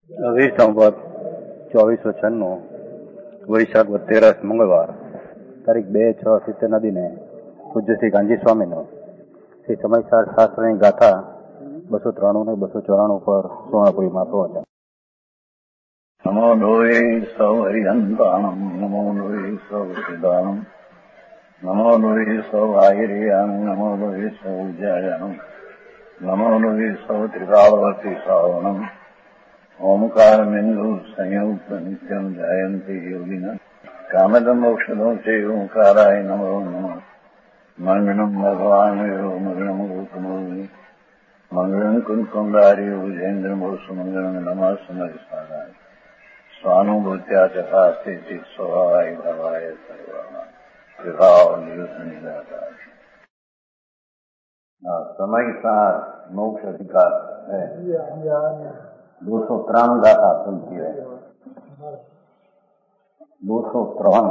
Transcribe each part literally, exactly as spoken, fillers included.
વીર સંવત ચોવીસો છન્નું વૈશાખ તેરસ મંગળવાર તારીખ બે છ સિત્તેર નદીને પૂજ્ય શ્રી ગાંધી સ્વામીનો શ્રી સમયસાર શાસ્ત્રની ગાથા બસો ત્રાણું ને બસો ચોરાણું પર સુવર્ણપુરીમાં પ્રવચન. નમો લોહે સૌ હરિહંતાણમ નમો લોહે સૌ સિદ્ધાણમ નમો લોહે સૌ આયર્યાણમ નમો લોહે સૌ જયાણમ નમો લોહે સૌ ત્રિકાવતી શ્રાવણમ ओमकार बिंदु संयुक्त नित्यम जयंती योगिना कामद मोक्षदो से ओंकाराय नमो नमः मंगलम भगवान यो मंगलम रूपमोहि मंगलम कुंकुंडारी उजेन्द्र मोस मंगलम नमः समरिसाराय स्वानुभूत्या चकास्ते चित स्वभावाय भवाय सर्वाना विभाव निरुद्ध समय सार मोक्ष अधिकार है. दो सौ त्राण गाथा सुनती है. दो सौ त्राण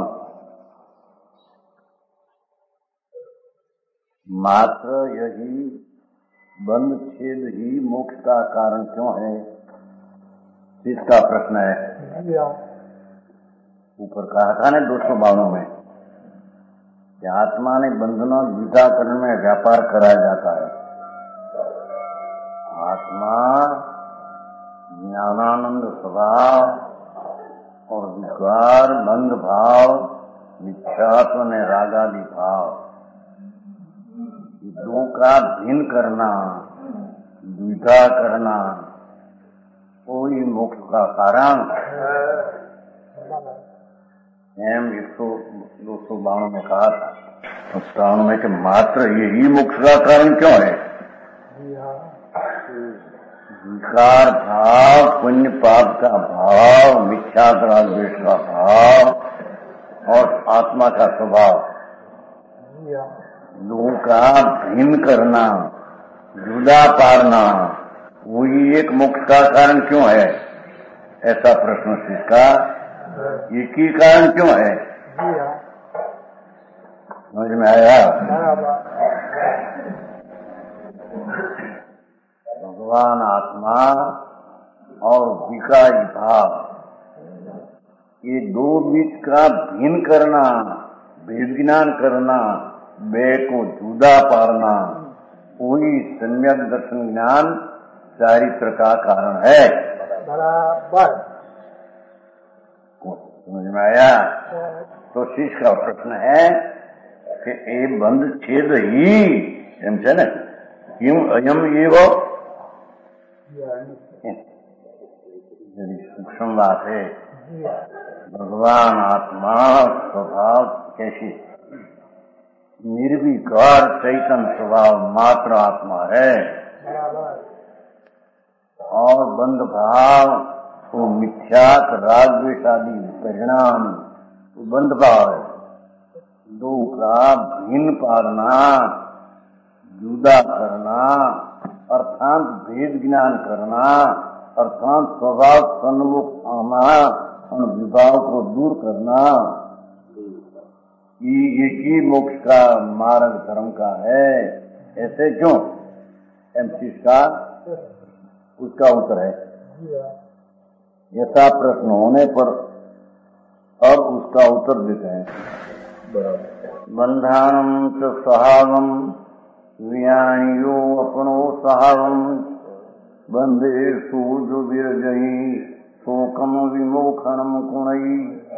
मात्र यही बंध छेद ही मोक्ष का कारण क्यों है, इसका प्रश्न है. ऊपर कहा था ने दो सौ बावन में कि आत्मा ने बंधनों द्विधाकरण में व्यापार कराया जाता है. आत्मा ज्ञानानंद स्वभाव और विकार बंध भाव मिथ्यात्व ने रागादि भाव दो का भिन्न करना द्विधा करना कोई मोक्ष का कारण एम एक सौ दो सौ बावन में कहा था. उस कारण में कि मात्र यही मोक्ष का कारण क्यों है. विकार भाव पुण्य पाप का भाव मिथ्यात्व द्वेष का भाव और आत्मा का स्वभाव लोगों का भिन्न करना जुदा पारना वही एक मोक्ष का कारण क्यों है. ऐसा प्रश्न इसका एक ही कारण क्यों है. समझ में आया. भगवान आत्मा और विकारी भाव ये दो बीच का भिन्न करना भेद ज्ञान करना वे को जुदा पारना वही सम्यक दर्शन ज्ञान चारित्र का कारण है. बराबर समझ में आया. तो शिष्य का प्रश्न है कि ये बंध छेद ही एम છે ને किम अयम एवं सूक्ष्म बात है. भगवान आत्मा स्वभाव कैसी निर्विकार चैतन्य स्वभाव मात्र आत्मा है और बंध भाव वो मिथ्यात राग द्वेष आदि परिणाम वो बंध भाव है. दो का भिन्न पालना जुदा करना अर्थात भेद ज्ञान करना अर्थात स्वभाव सन्मुख आना और विभाव को दूर करना ये एक ही मोक्ष का मार्ग धर्म का है. ऐसे क्यों एमसी का उसका उत्तर है. ऐसा प्रश्न होने पर अब उसका उत्तर देते हैं. बंधानम च स्वभावम वियाणियो अपनो सहावम बंधेषु जो विरजही शोकम विमोखनम कुणई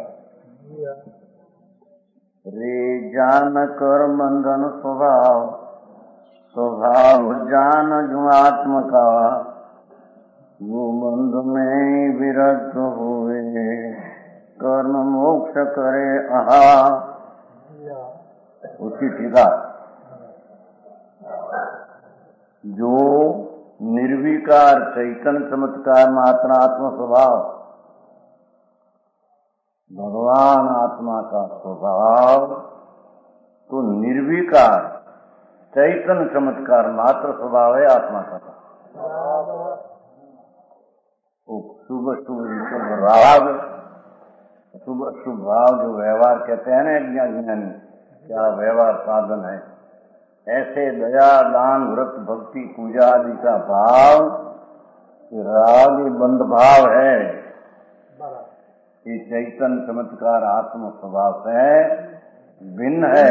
रे जान कर बंधन स्वभाव स्वभाव जान जो आत्म का वो बंध में विरक्त हुए कर्म मोक्ष करे आहा. उसकी टीका जो निर्विकार चैतन्य चमत्कार मात्र आत्म स्वभाव भगवान आत्मा का स्वभाव तो निर्विकार चैतन्य चमत्कार मात्र स्वभाव है आत्मा का. शुभ शुभ राग शुभ शुभ भाव जो व्यवहार कहते हैं ना ज्ञानी क्या व्यवहार साधन है. ऐसे दया दान व्रत भक्ति पूजा आदि का भाव राग ये बंध भाव है, ये चैतन्य चमत्कार आत्म स्वभाव से भिन्न है।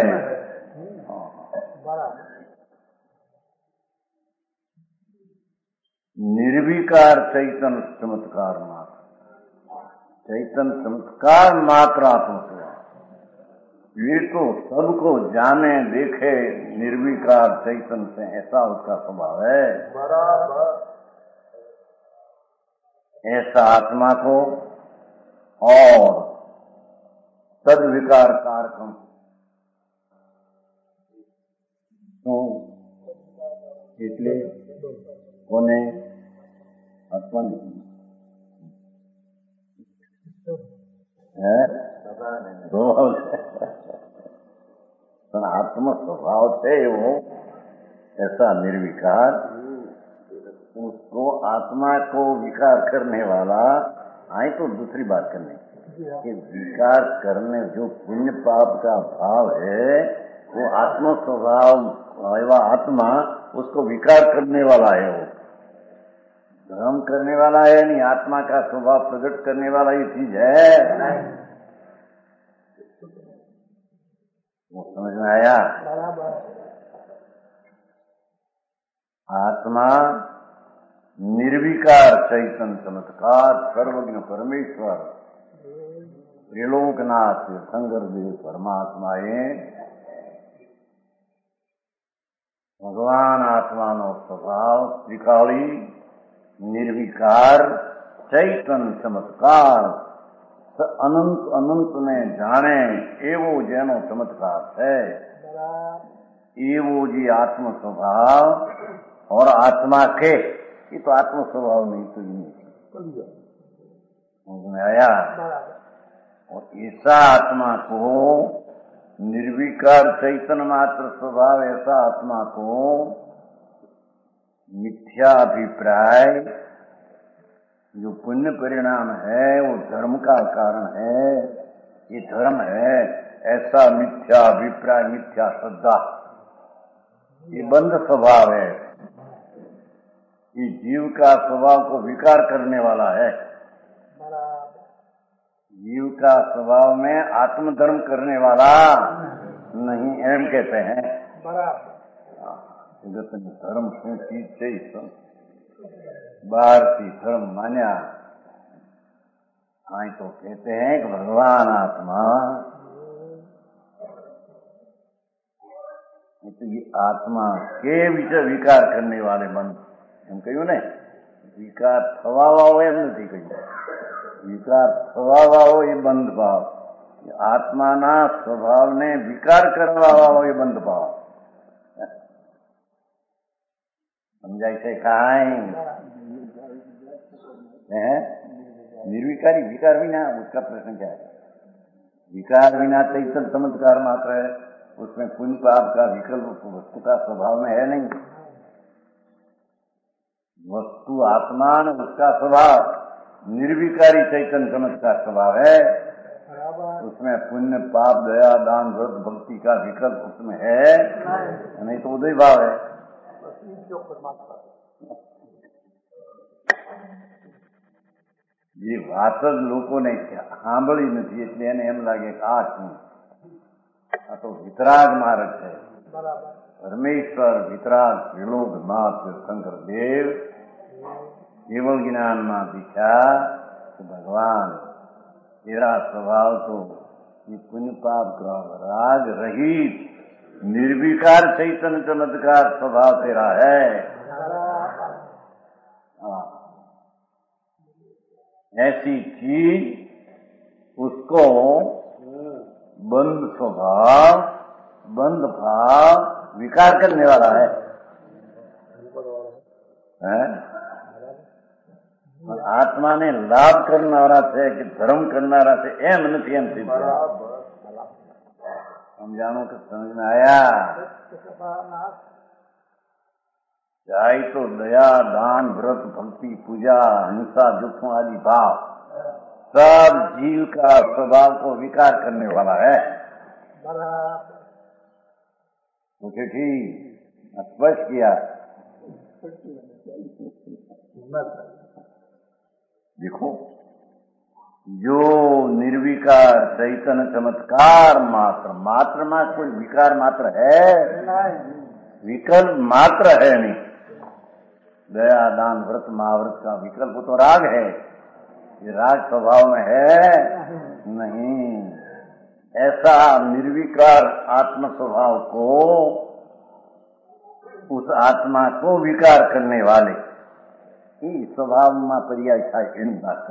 निर्विकार चैतन्य चमत्कार मात्र, चैतन्य चमत्कार मात्र आत्म स्वभाव, ये तो सबको जाने देखे निर्विकार चैतन्य से, ऐसा उसका स्वभाव है। बराबर ऐसा आत्मा को और सद्विकार कारकम तो इसलिए कोने आत्मा है आत्म स्वभाव से वो ऐसा निर्विकार, उसको आत्मा को विकार करने वाला, आई तो दूसरी बात करने कि विकार करने जो पुण्य पाप का भाव है वो आत्म स्वभाव, वह आत्मा उसको विकार करने वाला है, वो धर्म करने वाला है नहीं, आत्मा का स्वभाव प्रकट करने वाला ये चीज है। वो समझ में आया? आत्मा निर्विकार चैतन्य चमत्कार सर्वज्ञ परमेश्वर त्रिलोकनाथ शंकर देव परमात्मा ये भगवान आत्मा नो स्वभाव त्रिकाली निर्विकार चैतन्य चमत्कार अनंत अनंत ने जाने एवो जेनो चमत्कार है, एवो जी आत्म स्वभाव और आत्मा के, ये तो आत्म स्वभाव नहीं तो नहीं समझ में आया। और ऐसा आत्मा को निर्विकार चैतन्य मात्र स्वभाव, ऐसा आत्मा को मिथ्या अभिप्राय जो पुण्य परिणाम है वो धर्म का कारण है, ये धर्म है, ऐसा मिथ्या अभिप्राय मिथ्या श्रद्धा ये बंध स्वभाव है, ये जीव का स्वभाव को विकार करने वाला है। जीव का स्वभाव में आत्मधर्म करने वाला नहीं, एम कहते हैं। जगत में धर्म की चीज से बाहर की धर्म मान्या, हाँ तो कहते हैं कि भगवान आत्मा, तो ये आत्मा के विचार विकार करने वाले मन, हम कह्યું ને વિકાર થવા વાળો એમ નથી કહ્યું, વિકાર થવા વાળો એ બંધ ભાવ, આત્માના સ્વભાવને વિકાર કરવા વાળો એ બંધ ભાવ સમજાય છે કાંઈ? निर्विकारी विकार बिना, उसका प्रश्न क्या है? विकार बिना चैतन्य चमत्कार मात्र है, उसमें पुण्य पाप का विकल्प वस्तु का स्वभाव में है नहीं। वस्तु आत्मा न उसका स्वभाव निर्विकारी चैतन्य चमत्कार स्वभाव है, उसमें पुण्य पाप दया दान व्रत भक्ति का विकल्प उसमें है नहीं, तो उदय भाव है। ये વાત જ લોકોને સાંભળી નથી એટલે એને એમ લાગે કે આ શું, આ તો વિતરાગ માર્ગ છે। પરમેશ્વર વિતરાગ ત્રિલોકનાથ શંકર દેવ કેવળ જ્ઞાનમાં દીખ્યા કે ભગવાન तेरा स्वभाव तो ये पुण्य पाप का राग रहित निर्विकार चैतन्य चमत्कार स्वभाव तेरा है। ऐसी चीज उसको बंद स्वभाव बंद भाव विकार करने वाला है, है? आत्मा ने लाभ करनारा છે કે ધર્મ કરનારા છે એમ નથી, એમ સિદ્ધ समझानो कि समझ में आया? चाहे तो दया दान व्रत भक्ति पूजा हिंसा दुखों आदि भाव सब जीव का स्वभाव को विकार करने वाला है। मुझे ठीक स्पष्ट किया। देखो, जो निर्विकार चैतन्य चमत्कार मात्र, मात्र में कोई विकार मात्र है, विकल्प मात्र है नहीं। दया दान व्रत महाव्रत का विकल्प तो राग है, ये राग स्वभाव में है नहीं। ऐसा निर्विकार आत्म स्वभाव को, उस आत्मा को विकार करने वाले स्वभाव में पर्याय था इन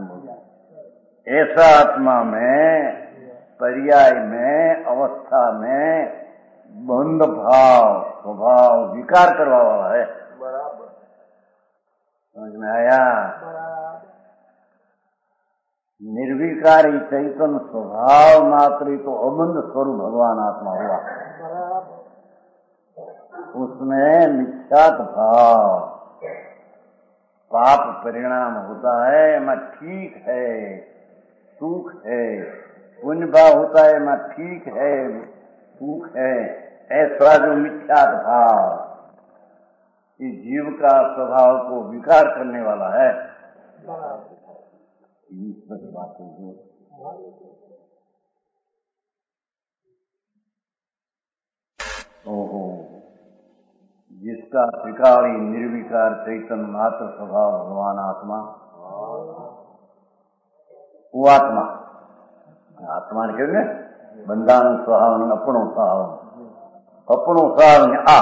ऐसा आत्मा में पर्याय में अवस्था में बंध भाव स्वभाव विकार करवा वाला है। बराबर समझ में आया? निर्विकारी चैतन्य स्वभाव मात्र तो अबंध स्वरूप भगवान आत्मा हुआ, उसमें मिथ्यात भाव पाप परिणाम होता है, मैं ठीक है सुख है, पुण्य भाव होता है मैं ठीक है सुख है, ऐसा जो मिथ्यात भाव इस जीव का स्वभाव को विकार करने वाला है। बात है ओहो, जिसका त्रिकाली निर्विकार चैतन्य मात्र स्वभाव भगवान आत्मा, वो आत्मा आत्मा ने कहने बंदान स्वभाव अपनो स्वभाव अपनो स्वभाव आ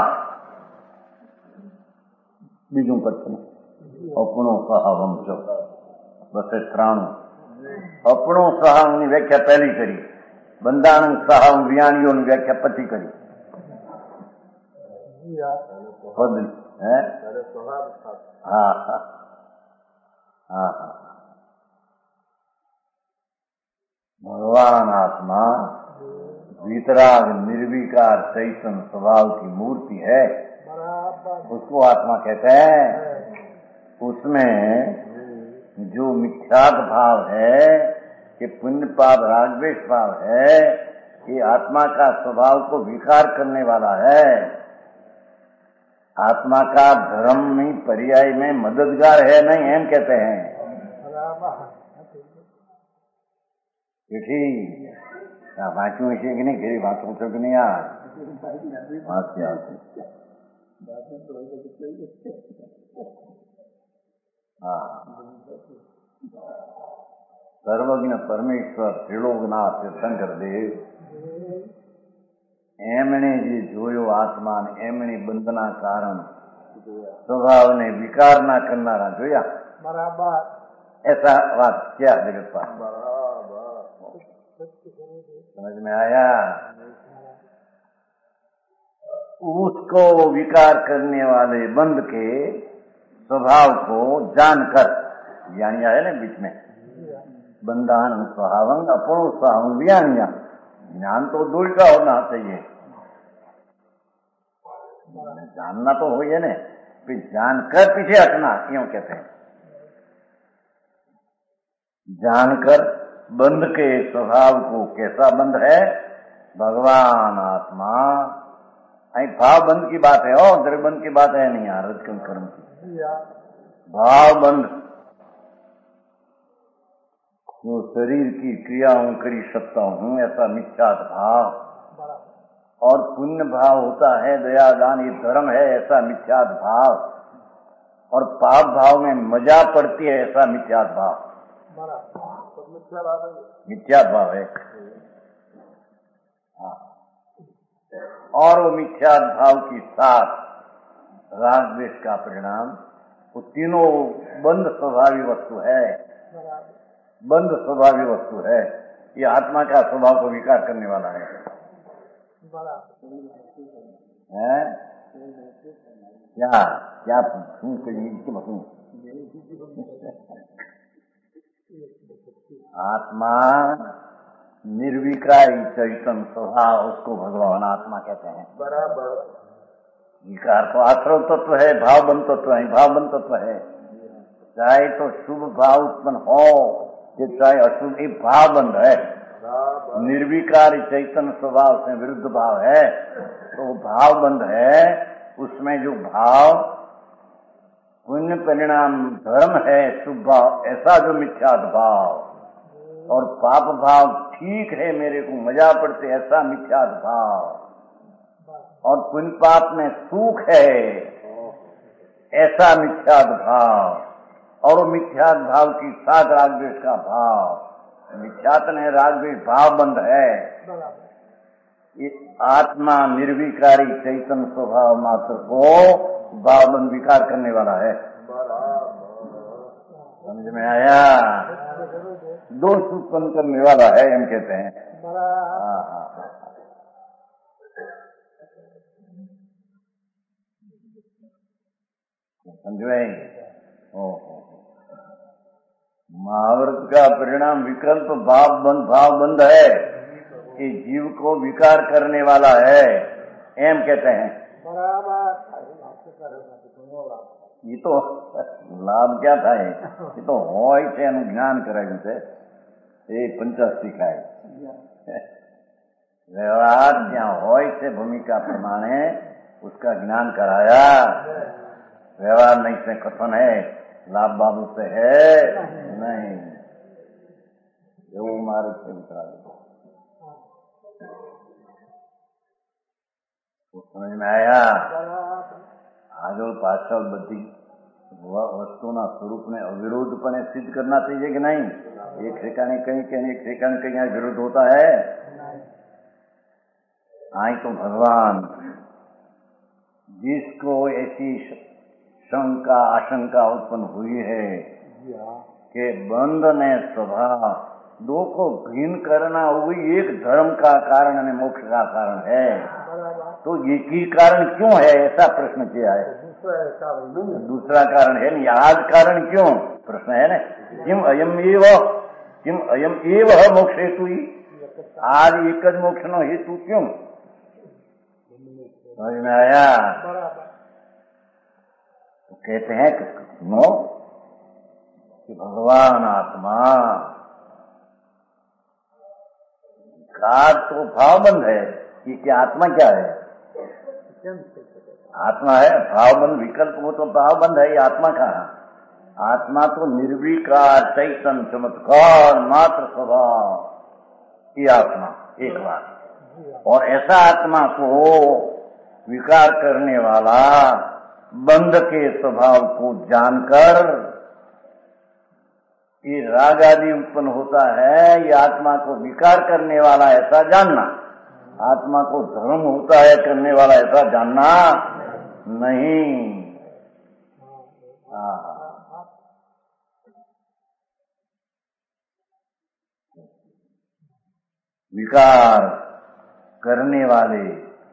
बीजू पत्नी अपनो स्वभाव चो बस ત્રાણું अपनो स्वभाव ની व्याख्या पहली करी, बंदान स्वभाव वियाणियों ની व्याख्या પછી કરી। हाँ हाँ हाँ भगवान आत्मा वितराग निर्विकार चैतन्य स्वभाव की मूर्ति है, उसको आत्मा कहते हैं। उसमें जो मिथ्यात भाव है कि पुण्य पाप रागद्वेष भाव है, ये आत्मा का स्वभाव को विकार करने वाला है। आत्मा का धर्म में पर्याय में मददगार है नहीं, एम कहते हैं। वाँचू है कि नहीं, घेरी बात पूछो कि नहीं यार? हाँ, सर्वज्ञ परमेश्वर त्रिलोकनाथ શંકર દેવ એમણે જે જોયો આત્મા ને એમણે બંધના કારણ સ્વભાવને વિકાર ના કરનારા જોયા। બરાબર ऐसा बात क्या जगत पर? बराबर समझ में आया? उसको विकार करने वाले बंध के स्वभाव को जानकर, यानी है ना बीच में बंधान स्वभावंग अपनो स्वभाव ज्ञानिया, ज्ञान तो दूर का होना चाहिए, जानना तो हो ना, फिर जानकर पीछे हटना क्यों कहते हैं? जानकर बंध के स्वभाव को, कैसा बंध है? भगवान आत्मा। आई भाव बंध की बात है और द्रबंध की बात है नहीं यार, रजकम कर्म की भाव बंध जो शरीर की क्रियाओं करी सकता हूँ ऐसा मिथ्यात भाव, और पुण्य भाव होता है दया दान ये धर्म है ऐसा मिथ्यात भाव, और पाप भाव में मजा पड़ती है ऐसा मिथ्यात भाव, मिथ्यात भाव है। हाँ, और वो मिथ्यात भाव के साथ राग द्वेष का परिणाम, वो तीनों बंध स्वभावी वस्तु है, बंध स्वभावी वस्तु है। ये आत्मा का स्वभाव को विकार करने वाला है, है? क्या क्या सुन करिए आत्मा निर्विकारी चैतन्य स्वभाव, उसको भगवान आत्मा कहते हैं। बराबर विकार तो आश्रव तत्व है, भाव बंध तत्व है, भाव बंध तत्व है। चाहे तो शुभ भाव उत्पन्न हो चाहे अशुभ, ये भाव बंध है। निर्विकार चैतन्य स्वभाव से विरुद्ध भाव है तो भाव बंध है। उसमें जो भाव पुण्य परिणाम धर्म है शुभ भाव, ऐसा जो मिथ्या भाव, और पाप भाव ठीक है मेरे को मजा पड़ते ऐसा मिथ्या भाव, और पुण्य पाप में सुख है ऐसा मिथ्या भाव, और वो मिथ्या भाव की साथ राग द्वेष का भाव, मिथ्यात्म है राग द्वेष भाव बंद है। ये आत्मा निर्विकारी चैतन्य स्वभाव मात्र को भाव बंद विकार करने वाला है। समझ में आया? दोष उत्पन्न करने वाला है हम कहते हैं। हाँ हाँ समझे? ओहो, महाव्रत का परिणाम विकल्प भाव बंद भाव बंद है कि जीव को विकार करने वाला है एम कहते हैं। ये तो लाभ क्या था? ये तो હોય છે એનું જ્ઞાન કરાવ્યું છે એ પંચાશી ખાય व्यवहार જ્યાં હોય છે भूमिका प्रमाणे उसका ज्ञान कराया। व्यवहार नहीं से कथन है, लाभ बाबू से है नहीं, એવું મારું છે મિત્ર। समझ में आया? આગળ પાછળ બધી વસ્તુના સ્વરૂપને અવિરોધપણે सिद्ध करना चाहिए कि नहीं? एक ठिकाने कहीं कहीं एक ठिकाने कहीं यहाँ विरोध होता है? आई तो भगवान जिसको ऐसी शंका आशंका उत्पन्न हुई है कि बंध ने स्वभाव दो को घृण करना हुई एक धर्म का कारण और मोक्ष का कारण है, तो ये की कारण क्यों है ऐसा प्रश्न किया है। दूसरा कारण है नहीं, आज कारण क्यों प्रश्न है ना। किम अयम एव किम अयम एव मोक्ष हेतु ही, आज एक ज मोक्ष नो हेतु क्यों? समझ में आया? तो कहते हैं कि सुनो कि भगवान आत्मा विकार तो भावबंद है, ये क्या आत्मा क्या है? आत्मा है भावबंद विकल्प, वो तो भावबंद है, ये आत्मा कहाँ? आत्मा तो निर्विकार चैतन्य चमत्कार मात्र स्वभाव, ये आत्मा एक बात। और ऐसा आत्मा को विकार करने वाला बंध के स्वभाव को जानकर ये राग आदि उत्पन्न होता है, ये आत्मा को विकार करने वाला ऐसा जानना, आत्मा को धर्म होता है करने वाला ऐसा जानना नहीं। विकार करने वाले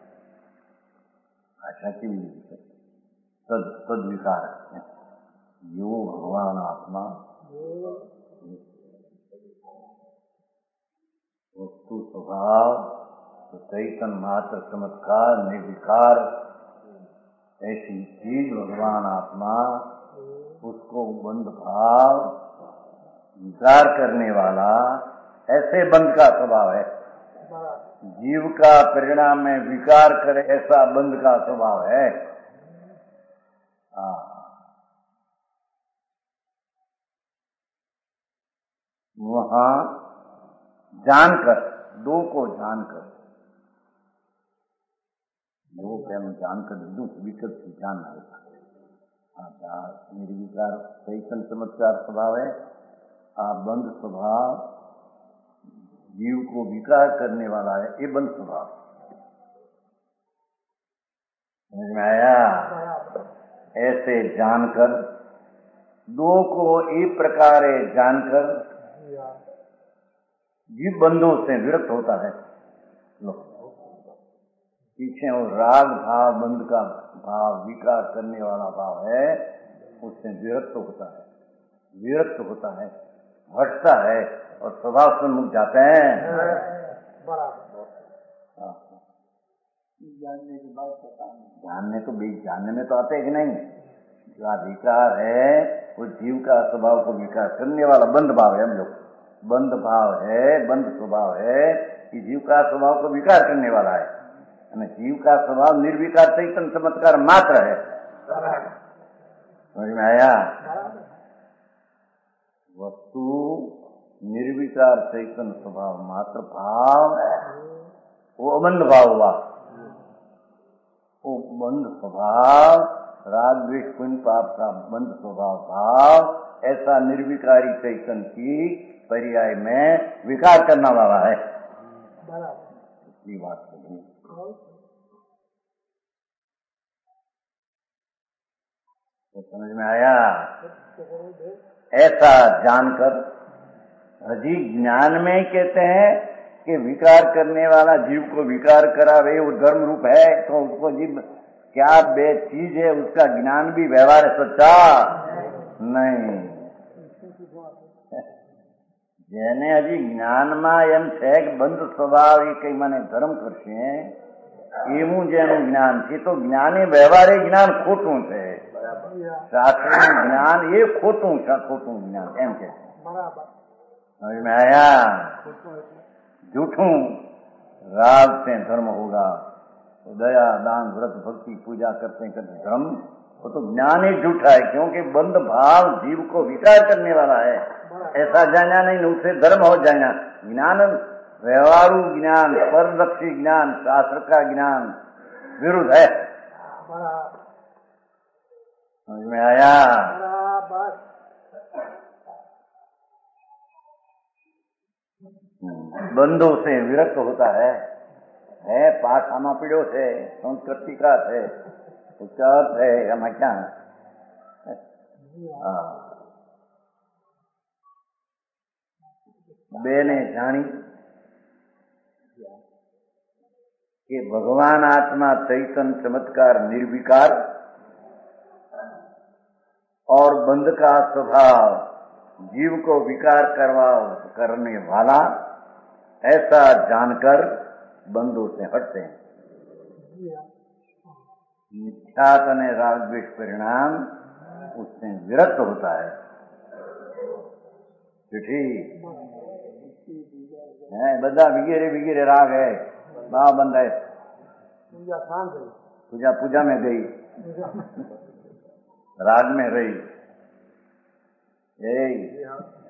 अच्छा की तद तद विकार है यो भगवान आत्मा वस्तु स्वभाव तो चैतन्य मात्र चमत्कार निर्विकार ऐसी चीज भगवान आत्मा, उसको बंध भाव विकार करने वाला ऐसे बंध का स्वभाव है। जीव का परिणाम में विकार करे ऐसा बंध का स्वभाव है। आ, वहां जानकर, दो को जानकर, दो पहले जानकर विकल्प से जानना होता। निर्विकार चैतन्य चमत्कार स्वभाव है, आ बंध स्वभाव जीव को विकार करने वाला है, ये बंध स्वभाव। समझ में आया? ऐसे जानकर, दो को एक प्रकार जानकर जीव बंधों से विरक्त होता है। लो पीछे वो राग भाव बंध का भाव विकार करने वाला भाव है, उससे विरक्त होता है, विरक्त होता है, हटता है और स्वभाव से मुक्त जाते हैं। जानने की बात जानने तो बीच जानने में तो आते हैं कि नहीं। जो विकार है वो जीव का स्वभाव को विकार करने वाला बंध भाव है। हम लोग बंध भाव है, बंध स्वभाव है कि जीव का स्वभाव को विकार करने वाला है। जीव का स्वभाव निर्विकार चैतन्य चमत्कार मात्र है। समझ में आया? वस्तु निर्विकार चैतन्य स्वभाव मात्र भाव है, वो अबंध भाव हुआ। वो बंध स्वभाव राग द्वेष पुण्य पाप का बंध स्वभाव भाव ऐसा निर्विकारी चैतन्य की पर्याय में विकार करने वाला है। ये बात नहीं तो समझ में आया? ऐसा जानकर अजी ज्ञान में कहते हैं कि विकार करने वाला जीव को विकार करावे वो धर्म रूप है, तो उसको जीव क्या बे चीज है उसका ज्ञान भी व्यवहार है सच्चा नहीं। જેને હજી જ્ઞાનમાં એમ છે કે બંધ સ્વભાવ એ કઈ મને ધર્મ કરશે એવું જેનું જ્ઞાન છે તો જ્ઞાની વ્યવહારે જ્ઞાન ખોટું છે, શાસ્ત્રનું જ્ઞાન એ ખોટું છે, ખોટું જ્ઞાન એમ કે समझ में आया? झूठों राग से धर्म होगा तो दया दान व्रत भक्ति पूजा करते करते धर्म वो तो ज्ञान ही झूठा है, क्योंकि बंद भाव जीव को विकार करने वाला है। ऐसा जाना नहीं उसे धर्म हो जाना। ज्ञान व्यवहारू ज्ञान परलक्षी ज्ञान शास्त्र का ज्ञान विरुद्ध है। समझ में आया? बंधु से विरक्त होता है, है पाठ आमा पीड़ो से संस्कृति का है उसका अर्थ है हमें क्या बेने जानी कि भगवान आत्मा चैतन्य चमत्कार निर्विकार और बंध का स्वभाव जीव को विकार करवा करने वाला, ऐसा जानकर बंधु से हटते हैं। मिथ्यात्व ने राग द्वेष परिणाम उससे विरक्त होता है। ठीक है, बदा विगेरे विगेरे राग है, भाव बंद है, पूजा पूजा में गई, राग में रही, यही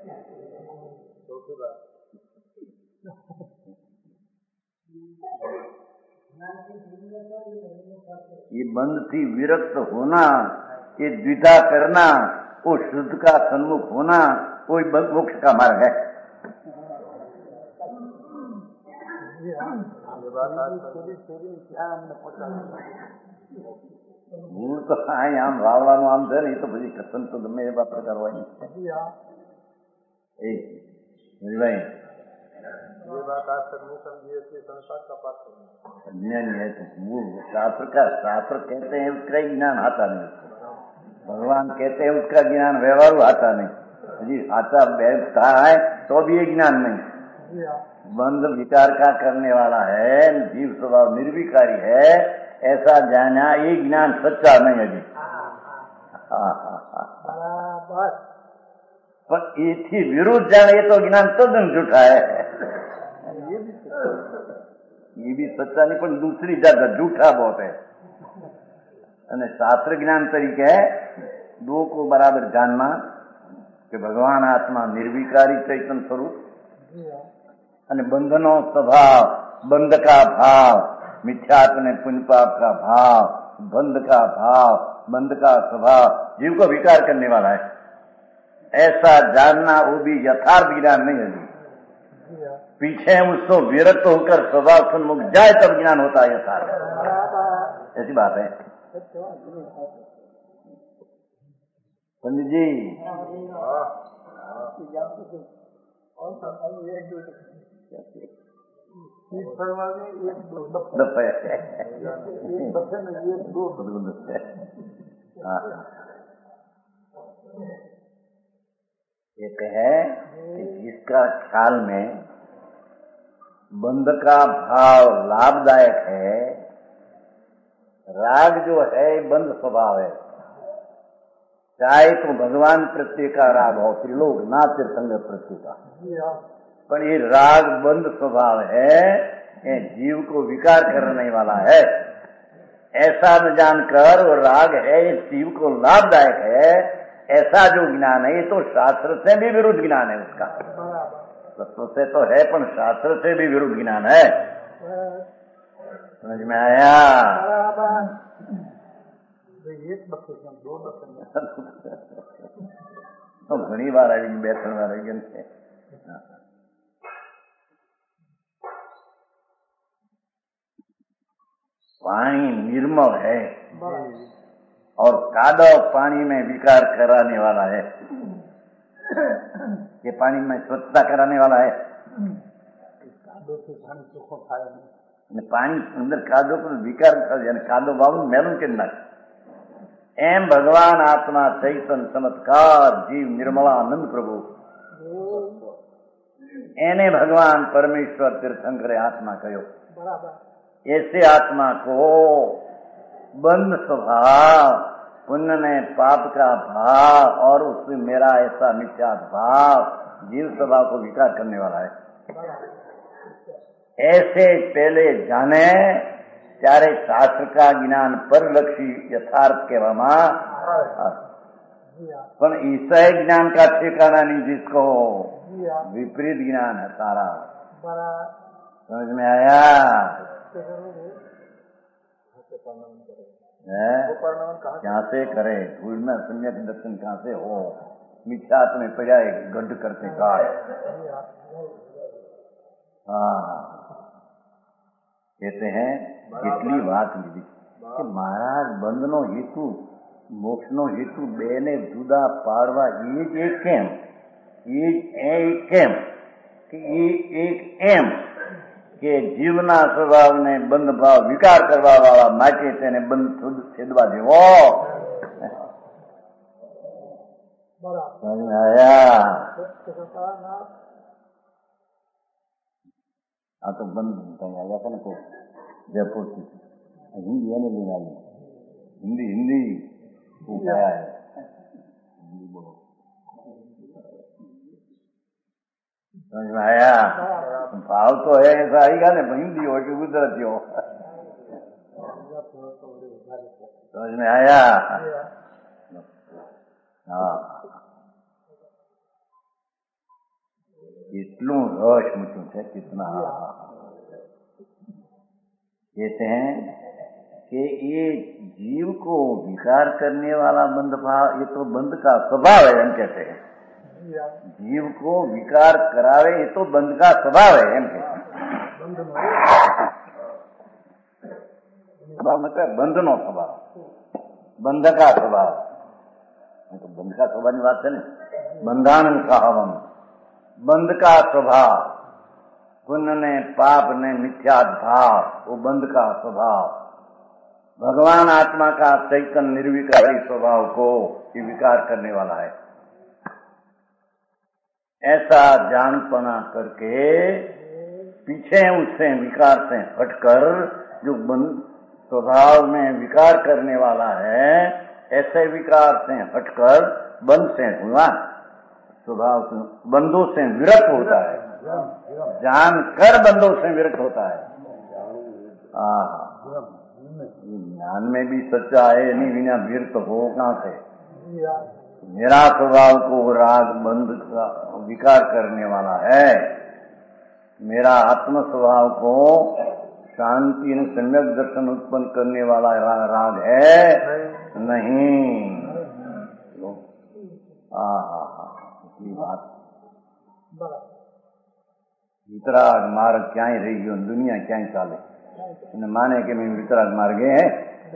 ये बंध थी विरक्त होना, ये द्विधा करना, वो शुद्ध का सन्मुख होना, कोई मोक्ष का मार्ग है। હું તો અહીં આમ વાવવાનું આમ છે ને એ તો પછી કથન તો ગમે એ વાત કરવાની એ ભાઈ ये बात आज तक नहीं समझी है, संसार का पाठ नहीं है। तो शास्त्र का शास्त्र कहते हैं उसका ज्ञान आता नहीं, भगवान कहते हैं उसका ज्ञान व्यवहार आता नहीं जी, आता बैठता है तो भी ये ज्ञान नहीं। बंध विकार का करने वाला है, जीव स्वभाव निर्विकारी है, ऐसा जाना ये ज्ञान सच्चा नहीं है जी। पर ये विरुद्ध जाने ये तो ज्ञान तद्दन झूठा है। ये भी सच्चा नहीं पर दूसरी जगह झूठा बहुत है। અને શાસ્ત્ર જ્ઞાન તરીકે दो को बराबर जानना कि भगवान आत्मा निर्विकारी चैतन्य स्वरूप અને બંધનો स्वभाव, बंध का भाव, मिथ्यात्व ने पुण्य पाप का भाव, बंध का भाव, बंध का स्वभाव जीव को विकार करने वाला है, ऐसा जानना वो भी यथार्थ ज्ञान नहीं है। पीछे उसको विरक्त होकर स्वभाव सन्मुख जाए तब ज्ञान होता है यथार्थ, ऐसी बात है। पंडित जी एक है कि जिसका ख्याल में बंध का भाव लाभदायक है, राग जो है बंध स्वभाव है, चाहे तो भगवान प्रत्यय का राग हो, त्रिलोक ना तीर्थंग प्रत्यय का, पर ये राग बंध स्वभाव है, ये जीव को विकार करने वाला है, ऐसा न जानकर वो राग है, ये जीव को लाभदायक है, ऐसा जो ज्ञान है ये तो शास्त्र से भी विरुद्ध ज्ञान है उसका। तत्व से तो है पर शास्त्र से भी विरुद्ध ज्ञान है। समझ में आया? तो घनी बार आई બે ત્રણ વાર આવી ગઈ। पानी निर्मल है और कादव पानी में विकार कराने वाला है। ये पानी में स्वच्छता कराने वाला है। पानी अंदर कादो पर विकार कादो बाबू मेलू के नाख एम भगवान आत्मा चैतन चमत्कार जीव निर्मलानंद प्रभु एने भगवान परमेश्वर तीर्थंकरे आत्मा कहो। ऐसे आत्मा को बंद स्वभाव, पुण्य ने पाप का भाव और उसमें मेरा ऐसा मिथ्या भाव, जीव स्वभाव को विकार करने वाला है। ऐसे पहले जाने ત્યારે શાસ્ત્ર का ज्ञान परलक्षी यथार्थ કહેવામાં પણ ईसाई ज्ञान का ठिकाना नहीं जिसको विपरीत ज्ञान है सारा। समझ में आया? कहाँ से करे धूल में सम्यक दर्शन कहाँ से हो? मिथ्यात्व में पड़ा एक गड्ढ करते काल। हाँ कहते हैं કેટલી વાત લીધી કે મહારાજ બંધનો હેતુ મોક્ષનો હેતુ બેને જુદા પાડવા એ જ એક કેમ એ જ એક કેમ કે એ એક એમ કે જીવના સ્વભાવને બંધ ભાવ વિકાર કરવા વાળા માટે તેને બંધ છેદવા દેવો। આયા આ તો બંધ કहीं आया था ना को जयपुर की हिंदी है नहीं आई हिंदी हिंदी आया है हिंदी बोलो। समझ में आया? भाव तो है ऐसा आएगा ना हिंदी हो कि गुजराती हो। समझ में आया? हाँ કેટલું રસ મૂક્યું છે कितना। कहते हैं कि ये जीव को विकार करने वाला बंध भाव ये तो बंध का स्वभाव है। हम कहते हैं जीव को विकार करावे ये तो बंध का स्वभाव है। हम कहते हैं स्वभाव मतलब बंध नो स्वभाव, बंध का स्वभाव। तो बंध का स्वभाव की बात है ना, बंधान साहवम बंध का स्वभाव, पुण्य ने पाप ने मिथ्या भाव वो बंध का स्वभाव। भगवान आत्मा का चैतन्य निर्विकारी स्वभाव को ये विकार करने वाला है। ऐसा जानपना करके पीछे उससे विकार से हटकर जो बंध स्वभाव में विकार करने वाला है ऐसे विकार से हटकर बंध से हुआ स्वभाव से बंधों से विरक्त होता है। जानकर बंधों से विरक्त होता है। ज्ञान में भी सच्चा है नहीं बिना विरक्त हो कहाँ से? मेरा स्वभाव को राग बंध का विकार करने वाला है, मेरा आत्म स्वभाव को शांति और सम्यक दर्शन उत्पन्न करने वाला राग है नहीं। हाँ बात वितराग मार्ग क्या ही रही गयो दुनिया क्या ही चाले माने के मैं वितराग मार्गे है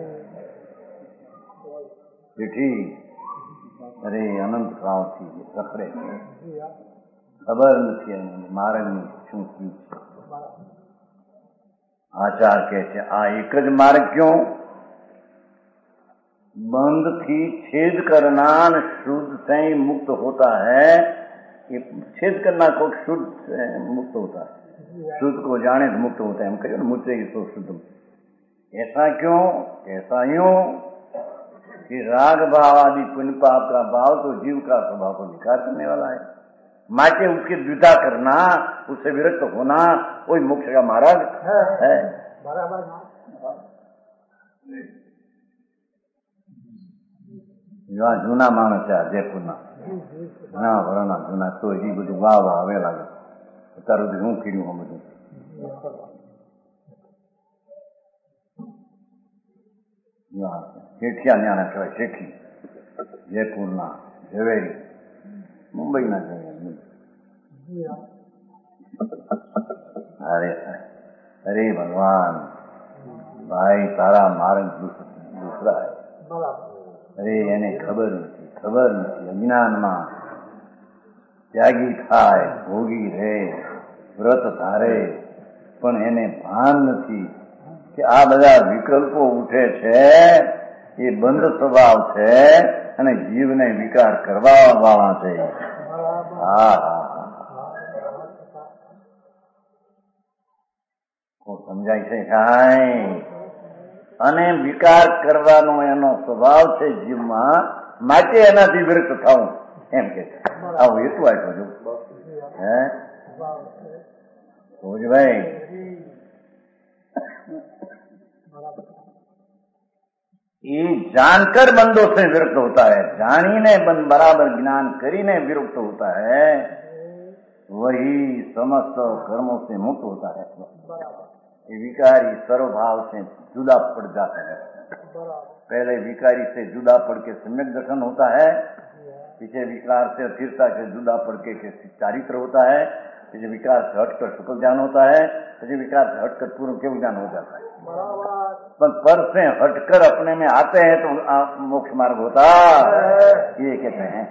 चिठी अरे अनंत काल थी रखड़े खबर नहीं मार्ग में शू थी। आचार कहते आ एक ज मार्ग क्यों बंध थी छेद करना शुद्ध से ही मुक्त होता है। ये छेद करना को शुद्ध से मुक्त होता है, शुद्ध को जाने से मुक्त होता है। हम कहिए मुझे तो शुद्ध ऐसा क्यों? ऐसा यूं कि राग भाव आदि पुण्य पाप का भाव तो जीव का स्वभाव को विकार करने वाला है। माटे उसकी द्विधा करना उससे विरक्त होना कोई मोक्ष का मार्ग है। એવા જૂના માણસ છે આ જયપુરના ઘણા વરના જૂના તો એ બધું વાહ વાહ આવે લાગે અત્યાર સુધી હું કીધું આ બધું શેઠિયા ન્યાના કહેવાય શેઠી જયપુરના ઝવેરી મુંબઈના ઝવેરી અરે અરે ભગવાન ભાઈ તારા માર્ગ દૂસરા અરે એને ખબર નથી ખબર નથી અજ્ઞાનમાં ત્યાગી થાય ભોગી રહે વ્રત ધારે પણ એને ભાન નથી કે આ બધા વિકલ્પો ઉઠે છે એ બંધ સ્વભાવ છે અને જીવને વિકાર કરવા વાળા છે. હા સમજાય છે કાંઈ? અને વિકાર કરવાનો એનો સ્વભાવ છે જીવમાં, માટે એનાથી વિરક્ત થવું એમ કે આવું હેતુ આપ્યો છું હે ભાઈ. ये जानकर बंदों से विरक्त होता है, जानीने बंद बराबर ज्ञान करीने विरक्त होता है, वही समस्त कर्मों से मुक्त होता है. ये विकारी सर्वभाव से जुदा पड़ जाता है. पहले विकारी से जुदा पड़ के सम्यक दर्शन होता है, पीछे विकार से अस्थिरता से जुदा पड़ के चारित्र होता है, पीछे विकार से हटकर शुक्ल ज्ञान होता है, पीछे विकार से हटकर पूर्ण केवल ज्ञान हो जाता है. पर पर से हटकर अपने में आते हैं तो मोक्ष मार्ग होता ये कहते हैं.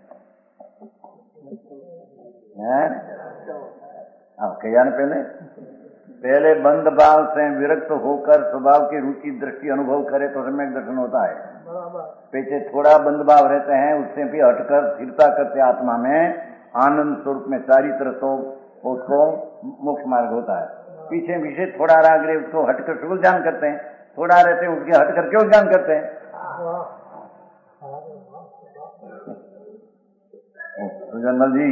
अब कहिया ने पहले पहले बंद भाव से विरक्त होकर स्वभाव की रुचि दृष्टि अनुभव करे तो सम्यक दर्शन होता है. पीछे थोड़ा बंद भाव रहते हैं, उससे भी हटकर स्थिरता करते आत्मा में आनंद स्वरूप में चारित्र तो उसको मोक्ष मार्ग होता है. पीछे विषय थोड़ा राग रहे उसको हटकर शुभ ज्ञान करते हैं, थोड़ा रहते हैं उसके हटकर क्यों ज्ञान करते हैं. सुजनमल जी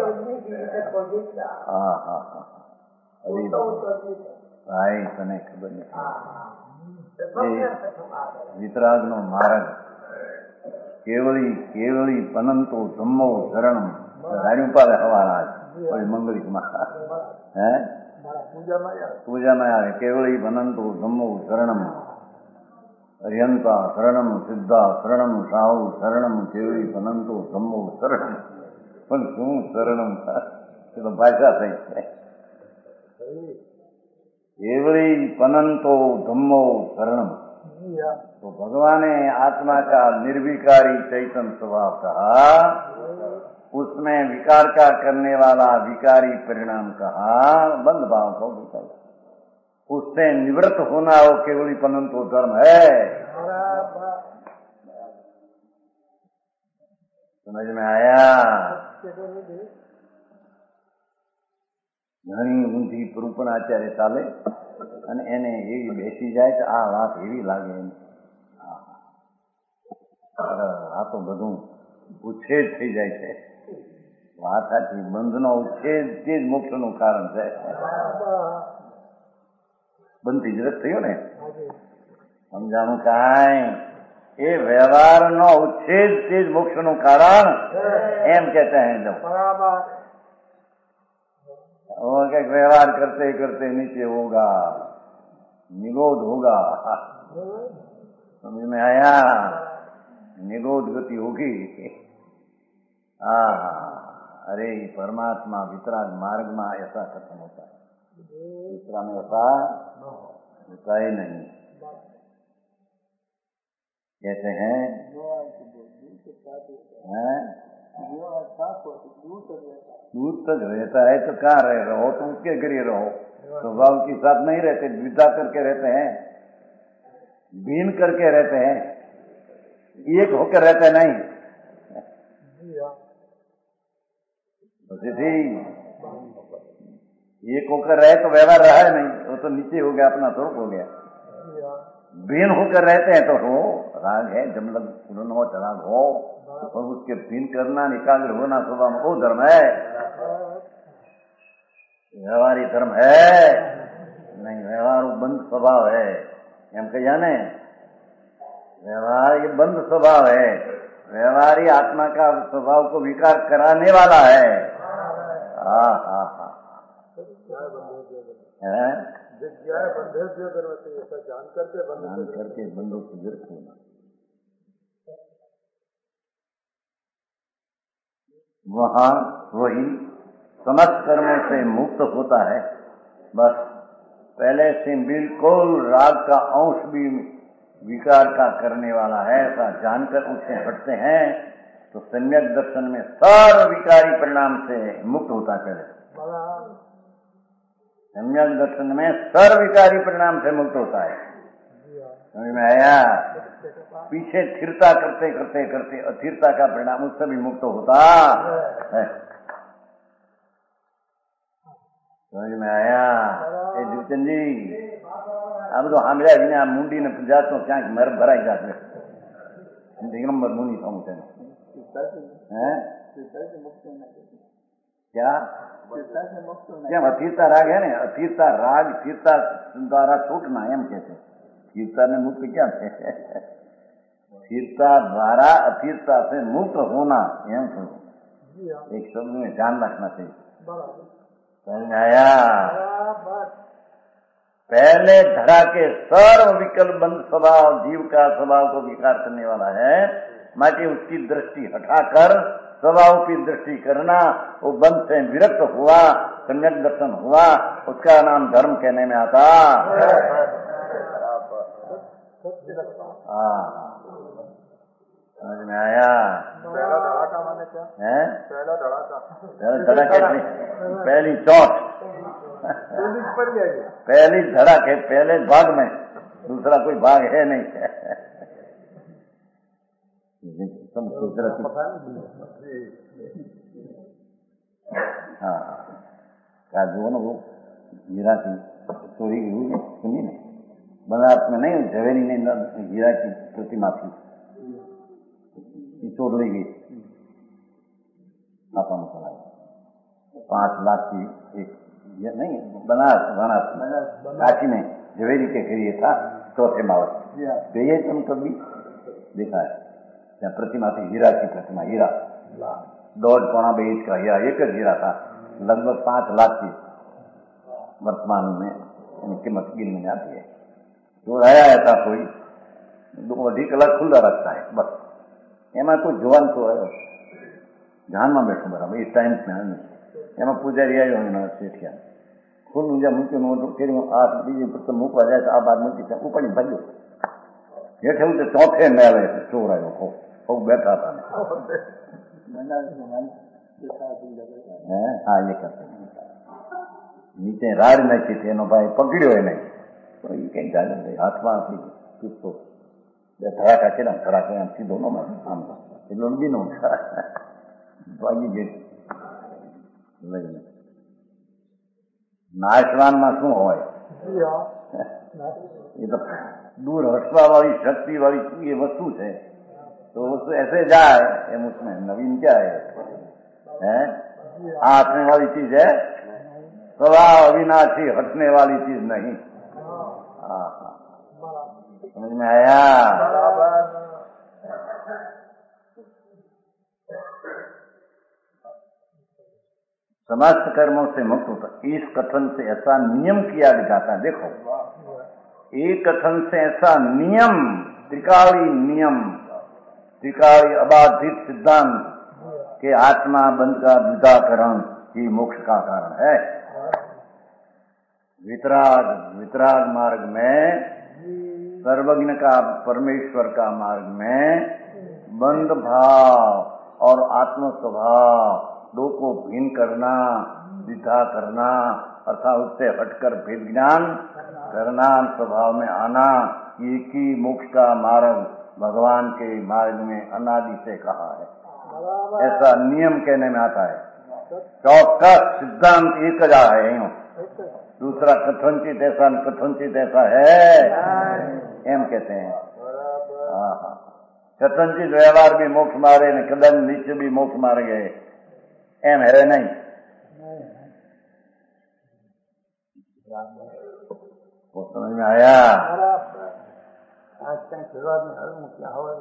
हाँ हाँ हाँ अरे भाई तने खबर नहीं. वितराग नो मार्ग केवली केवली पनंतो धम्मो शरणम राणू पाले हवाना मंगलिक में है पूजा में आवे केवली बनंतो धम्मो शरणम अरियंता शरणम सिद्धा शरणम साहु शरणम केवली बनंतो धम्मो शरणम. पण शू शरणम तो भाषा थी केवली पनंतो धम्मो शरणम. तो भगवान ने आत्मा का निर्विकारी चैतन्य स्वभाव कहा, उसमें विकार का करने वाला विकारी परिणाम कहा, बंद भाव को विकार, उससे निवृत्त होना वो केवली पनंतो धर्म है. समझ में आया? ઘણી ઊંધી પરૂપણ આચાર્ય ચાલે અને એને એવી બેસી જાય તો આ વાત એવી લાગે આ તો બધું ઉછેદ થઈ જાય છે. વાત સાચી, બંધનો ઉછેદ તે જ મોક્ષનું કારણ છે. બંધ હિજરત થયો ને સમજાણું કાંઈ? એ વ્યવહારનો ઉછેદ તે જ મોક્ષનું કારણ એમ કહેતા हैं लोग. वो क्या व्यवहार करते करते नीचे होगा, निरोध होगा. समझ में आया? निरोध गति होगी. हाँ अरे परमात्मा वितराग मार्ग में ऐसा कथन होता है, दूसरा में ऐसा होता ही नहीं. कहते हैं दूर तक रहता है तो कहाँ रह रहो, तो उसके घर रहो. स्वभाव के साथ नहीं रहते, द्विधा करके रहते हैं, भिन्न करके रहते हैं, एक होकर रहते नहीं. थी एक होकर रहे तो व्यवहार रहा है नहीं, वो तो नीचे हो गया, अपना स्वरूप हो गया. भिन्न होकर रहते हैं तो हो राग है, जमलग पूर्ण हो राग हो, और उसके भिन्न करना एकाग्र होना स्वभाव वो धर्म है, व्यवहारी धर्म है नहीं. व्यवहार बंद स्वभाव है एम कहिया ने व्यवहार ये बंद स्वभाव है, व्यवहार ही आत्मा का स्वभाव को विकार कराने वाला है। हाँ हाँ हाँ जान करके जान करके बंदों से विरक्त होना। वहां वही समस्त कर्मों से मुक्त होता है। बस पहले से बिल्कुल राग का अंश भी विकार का करने वाला है, ऐसा जानकर उससे हटते हैं तो सम्यक दर्शन में सर्व विकारी परिणाम से मुक्त होता चले। सम्यक दर्शन में सर्व विकारी परिणाम से मुक्त होता है। समझ में आया? पीछे स्थिरता करते करते करते अस्थिरता का परिणाम उससे भी मुक्त होता है। समझ में आया? ए जीवचंद जी, अब तो हमारे भी ना मुंडी ने जात तो क्या मर भराई जाते एक नंबर मुनी था मुझे हैं क्या क्या अतीरता राग है ना, अतीरता राग तीरता द्वारा छूटना एम कहते। तीरता ने मुक्त क्या थे? तीरता द्वारा अतीरता से मुक्त होना एम समझो। एक शब्द में ध्यान रखना चाहिए। समझ आया? पहले धरा के सर्व विकल्प बंद स्वभाव जीव का स्वभाव को विकार करने वाला है, माटी उसकी दृष्टि हटाकर स्वभाव की दृष्टि करना, वो बंद से विरक्त हुआ, सम्यक दर्शन हुआ, उसका नाम धर्म कहने में आता। हाँ समझ में आया? पहला धड़ाका माने क्या है? पहला धड़ाका पहला धड़ाका पहली चोट पहली धड़क है, पहले भाग में, दूसरा कोई भाग है नहीं। हाँ क्या जो ना वो हीरा की चोरी की हुई है, सुनी नहीं? बनारस में नहीं, झवेरी ने हीरा की प्रतिमा थी, चोर ली गई, आपा में पांच लाख की एक ये नहीं बनारस बनारस काशी में झवेरी के करिए था चौथे मावत। तो ये तुम कभी देखा है? क्या प्रतिमा थी? हीरा की प्रतिमा, हीरा दौड़ पौना बेच का हीरा, एक हीरा था, लगभग पांच लाख की वर्तमान में कीमत गिनने में आती है। तो आया ऐसा कोई दो अधिक अलग खुला रखता है, बस एमा कोई जुआन तो है ध्यान में बैठो बराबर इस टाइम में એમાં પૂજારી આવ્યો એનો શેઠિયા ફૂલ ઊંઝા મૂક્યું કર્યું આ બીજી પુસ્તક મૂકવા જાય તો આ બાદ મૂકી છે ઉપાડી ભાગ્યો હેઠે હું ચોથે મેળે ચોર આવ્યો ખૂબ ખૂબ બેઠા હતા હા એ કરતા નીચે રાડ નાખી હતી એનો ભાઈ પકડ્યો એને તો એ કઈ ગાડી નહીં હાથમાં ચૂકતો બે ધડાકા કર્યા ધડાકા આમ સીધો ન મારે આમ એટલો બીનો ભાગી ગઈ લઈને નાશવાનમાં શું હોય? ये तो दूर हटवा वाली शक्ति वाली ये वस्तु है, तो वस्तु ऐसे जाए एम उसमें नवीन क्या है? हैं? हटने वाली चीज है, स्वभाव अविनाशी हटने वाली चीज नहीं। हाँ समझ में आया? समस्त कर्मों से मुक्त होता। इस कथन से ऐसा नियम किया जाता है। देखो एक कथन से ऐसा नियम, त्रिकाली नियम, त्रिकाली अबाधित सिद्धांत के आत्मा बंध का विदाकरण ही मोक्ष का कारण है। वितराग वितराग मार्ग में, सर्वज्ञ का परमेश्वर का मार्ग में बंध भाव और आत्म स्वभाव दो को भिन्न करना, विधा करना, अर्थात उससे हटकर भेद ज्ञान करना, स्वभाव में आना, एक ही मोक्ष का मार्ग भगवान के मार्ग में अनादि से कहा है। ऐसा नियम कहने में आता है। चौकस सिद्धांत एक जा है, दूसरा कथनचित ऐसा कथनचित ऐसा है एम कहते हैं। कथनचित व्यवहार भी मोक्ष मारे ने कदम नीचे भी मोक्ष मारे गए एम है नहीं। वो समझ में आया? આજ ક્યાંય ફેરવા નહીં આવ્યું ક્યાં હવે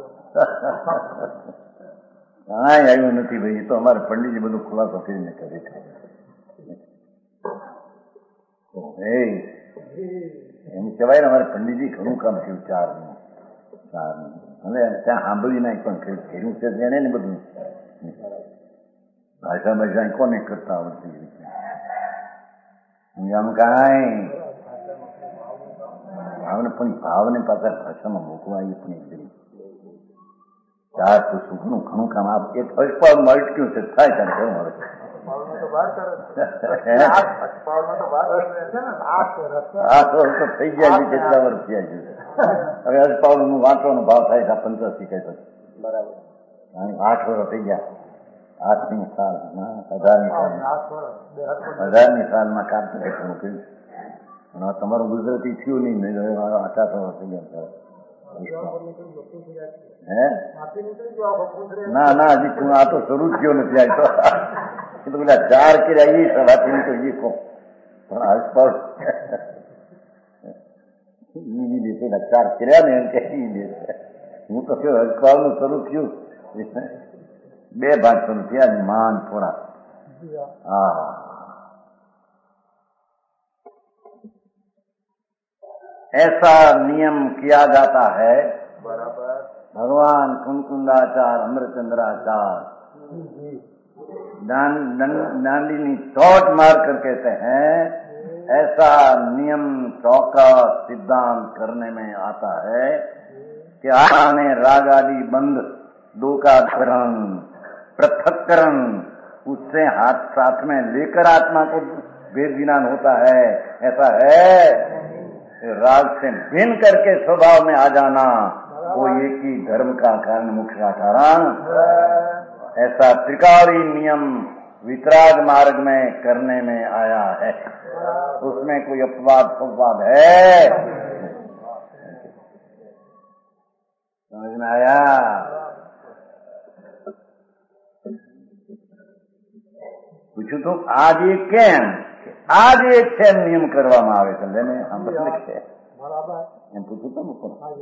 કાંઈ આવ્યું નથી ભાઈ. એ તો અમારે પંડિતજી બધું ખુલાસો કરીને કરે છે. એમ કહેવાય ને અમારે પંડિતજી ઘણું કામ થયું ચારનું ચારનું હવે ત્યાં સાંભળી નાખ પણ ખેડૂત છે એને ને બધું ભાષા ભાષા કોને કરતા આવડતી આમ કાંઈ ભાવને પણ ભાવને પાછા ભાષામાં મૂકવા એ પણ એક ચાર તો ઘણું ઘણું કામ આપ એક અષ્ટપાવમાં અટક્યું છે થાય ત્યારે ઘણું હવે આઠ વર્ષ તો થઈ ગયા છે. કેટલા વર્ષ થયા છે હવે અષ્ટપાવન નું વાંચવાનો ભાવ થાય છે પંચાસી કઈ પછી બરાબર આઠ વર્ષ થઈ ગયા. આઠમી સાલ હજારની સાલ હજારની સાલમાં કામ તો ઘણું કર્યું પણ તમારું ગુજરાતી થયું નહીં નહીં અઠાર વર્ષ થઈ ગયા. હે ના ના હજી તું આ તો શરૂ થયો નથી. આ તો તો પેલા ચાર કર્યા એ સવાથી તો એ કહો પણ આસપાસ પેલા ચાર કર્યા ને એમ કે હું તો કયો અજપાલ નું શરૂ થયું બે ભાગ શરૂ થયા માન થોડા. હા ऐसा नियम किया जाता है. बराबर. भगवान कुंकुंदाचार अमृतचंद्राचार दांडीनी चोट मार कर कहते हैं ऐसा नियम चौका सिद्धांत करने में आता है कि आने राग आदि बंद दो का ग्रहण पृथक्करण उससे हाथ साथ में लेकर आत्मा को भेद विज्ञान होता है. ऐसा है राग से भिन्न करके स्वभाव में आ जाना वो एक ही धर्म का कारण मुख्य का कारण. ऐसा त्रिकाली नियम वितराग मार्ग में करने में आया है. उसमें कोई अपवाद अपवाद है समझ में आया. પૂછ્યું તો આજ એ કેમ આજ એક છે નિયમ કરવામાં આવે છે લેને એમ પૂછ્યું તો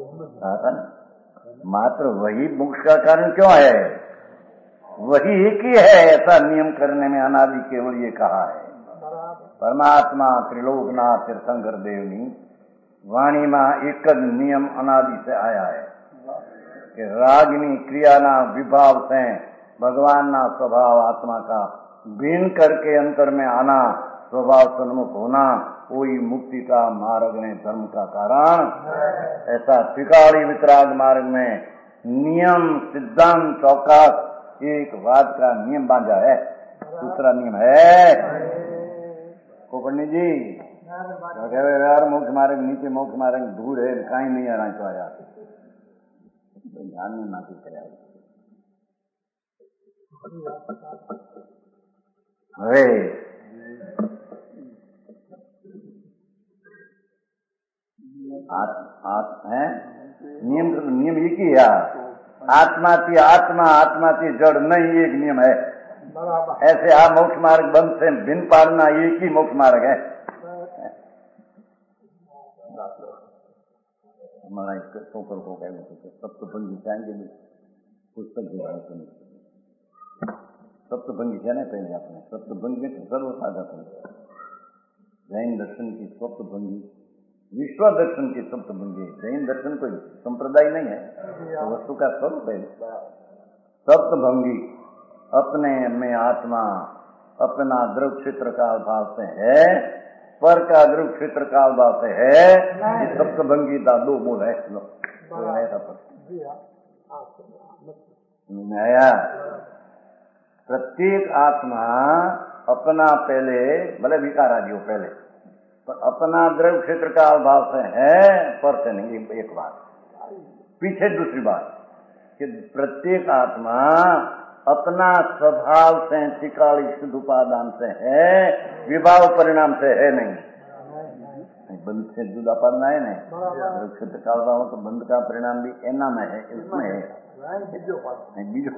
मात्र वही मोक्ष का कारण क्यों है? वही एक ही है. ऐसा नियम करने में अनादि केवल ये कहा है. परमात्मा त्रिलोकनाथ तीर्थंकर देवनी वाणी में एक ज नियम अनादि से आया है कि रागनी क्रियाना विभाव से भगवान ना स्वभाव आत्मा का भिन्न करके अंतर में आना स्वभाव सन्मुख होना वही मुक्ति का मार्ग ने धर्म का कारण. ऐसा त्रिकाली वितराग मार्ग में नियम सिद्धांत चौकास एक वाद का नियम बांधा है. दूसरा नियम है को पंडित जी यार मोक्ष मार्ग नीचे मोक्ष मार्ग दूर है कहीं नहीं आना तो आया ध्यान में नाती कराया. હવે है नियम नियम एक ही है. आत्मा थी आत्मा आत्मा थी जड़ नहीं एक नियम है. ऐसे आ मोक्ष मार्ग बंद से भिन्न पाड़ना एक ही मोक्ष मार्ग है. हमारा इसके ठोकर को कहना सप्तभंगी चाहेंगे पुस्तक जो है सप्तभंगी है ना पहले आपने सप्तभंगी में सर्वसाधा जैन दर्शन की सप्तभंगी विश्व दर्शन की सप्तभंगी. जैन दर्शन कोई संप्रदाय नहीं है तो वस्तु का स्वरूप है. सप्तभंगी अपने में आत्मा अपना द्रव क्षेत्र का भाव से है पर का द्रव क्षेत्र का भाव से है. सप्तभंगी का दो मूल है. आया प्रत्येक आत्मा अपना पहले भले विकार आदि हो पहले पर अपना द्रव क्षेत्र का अभाव से है पर से नहीं. एक बात पीछे दूसरी बात कि प्रत्येक आत्मा अपना स्वभाव से त्रिकाली शुद्ध उपादान से है विभाव परिणाम से है नहीं. बंद से जुदा पड़ना है नहीं. द्रव क्षेत्र का अभाव तो बंद का परिणाम भी एना में है इसमें है बीजो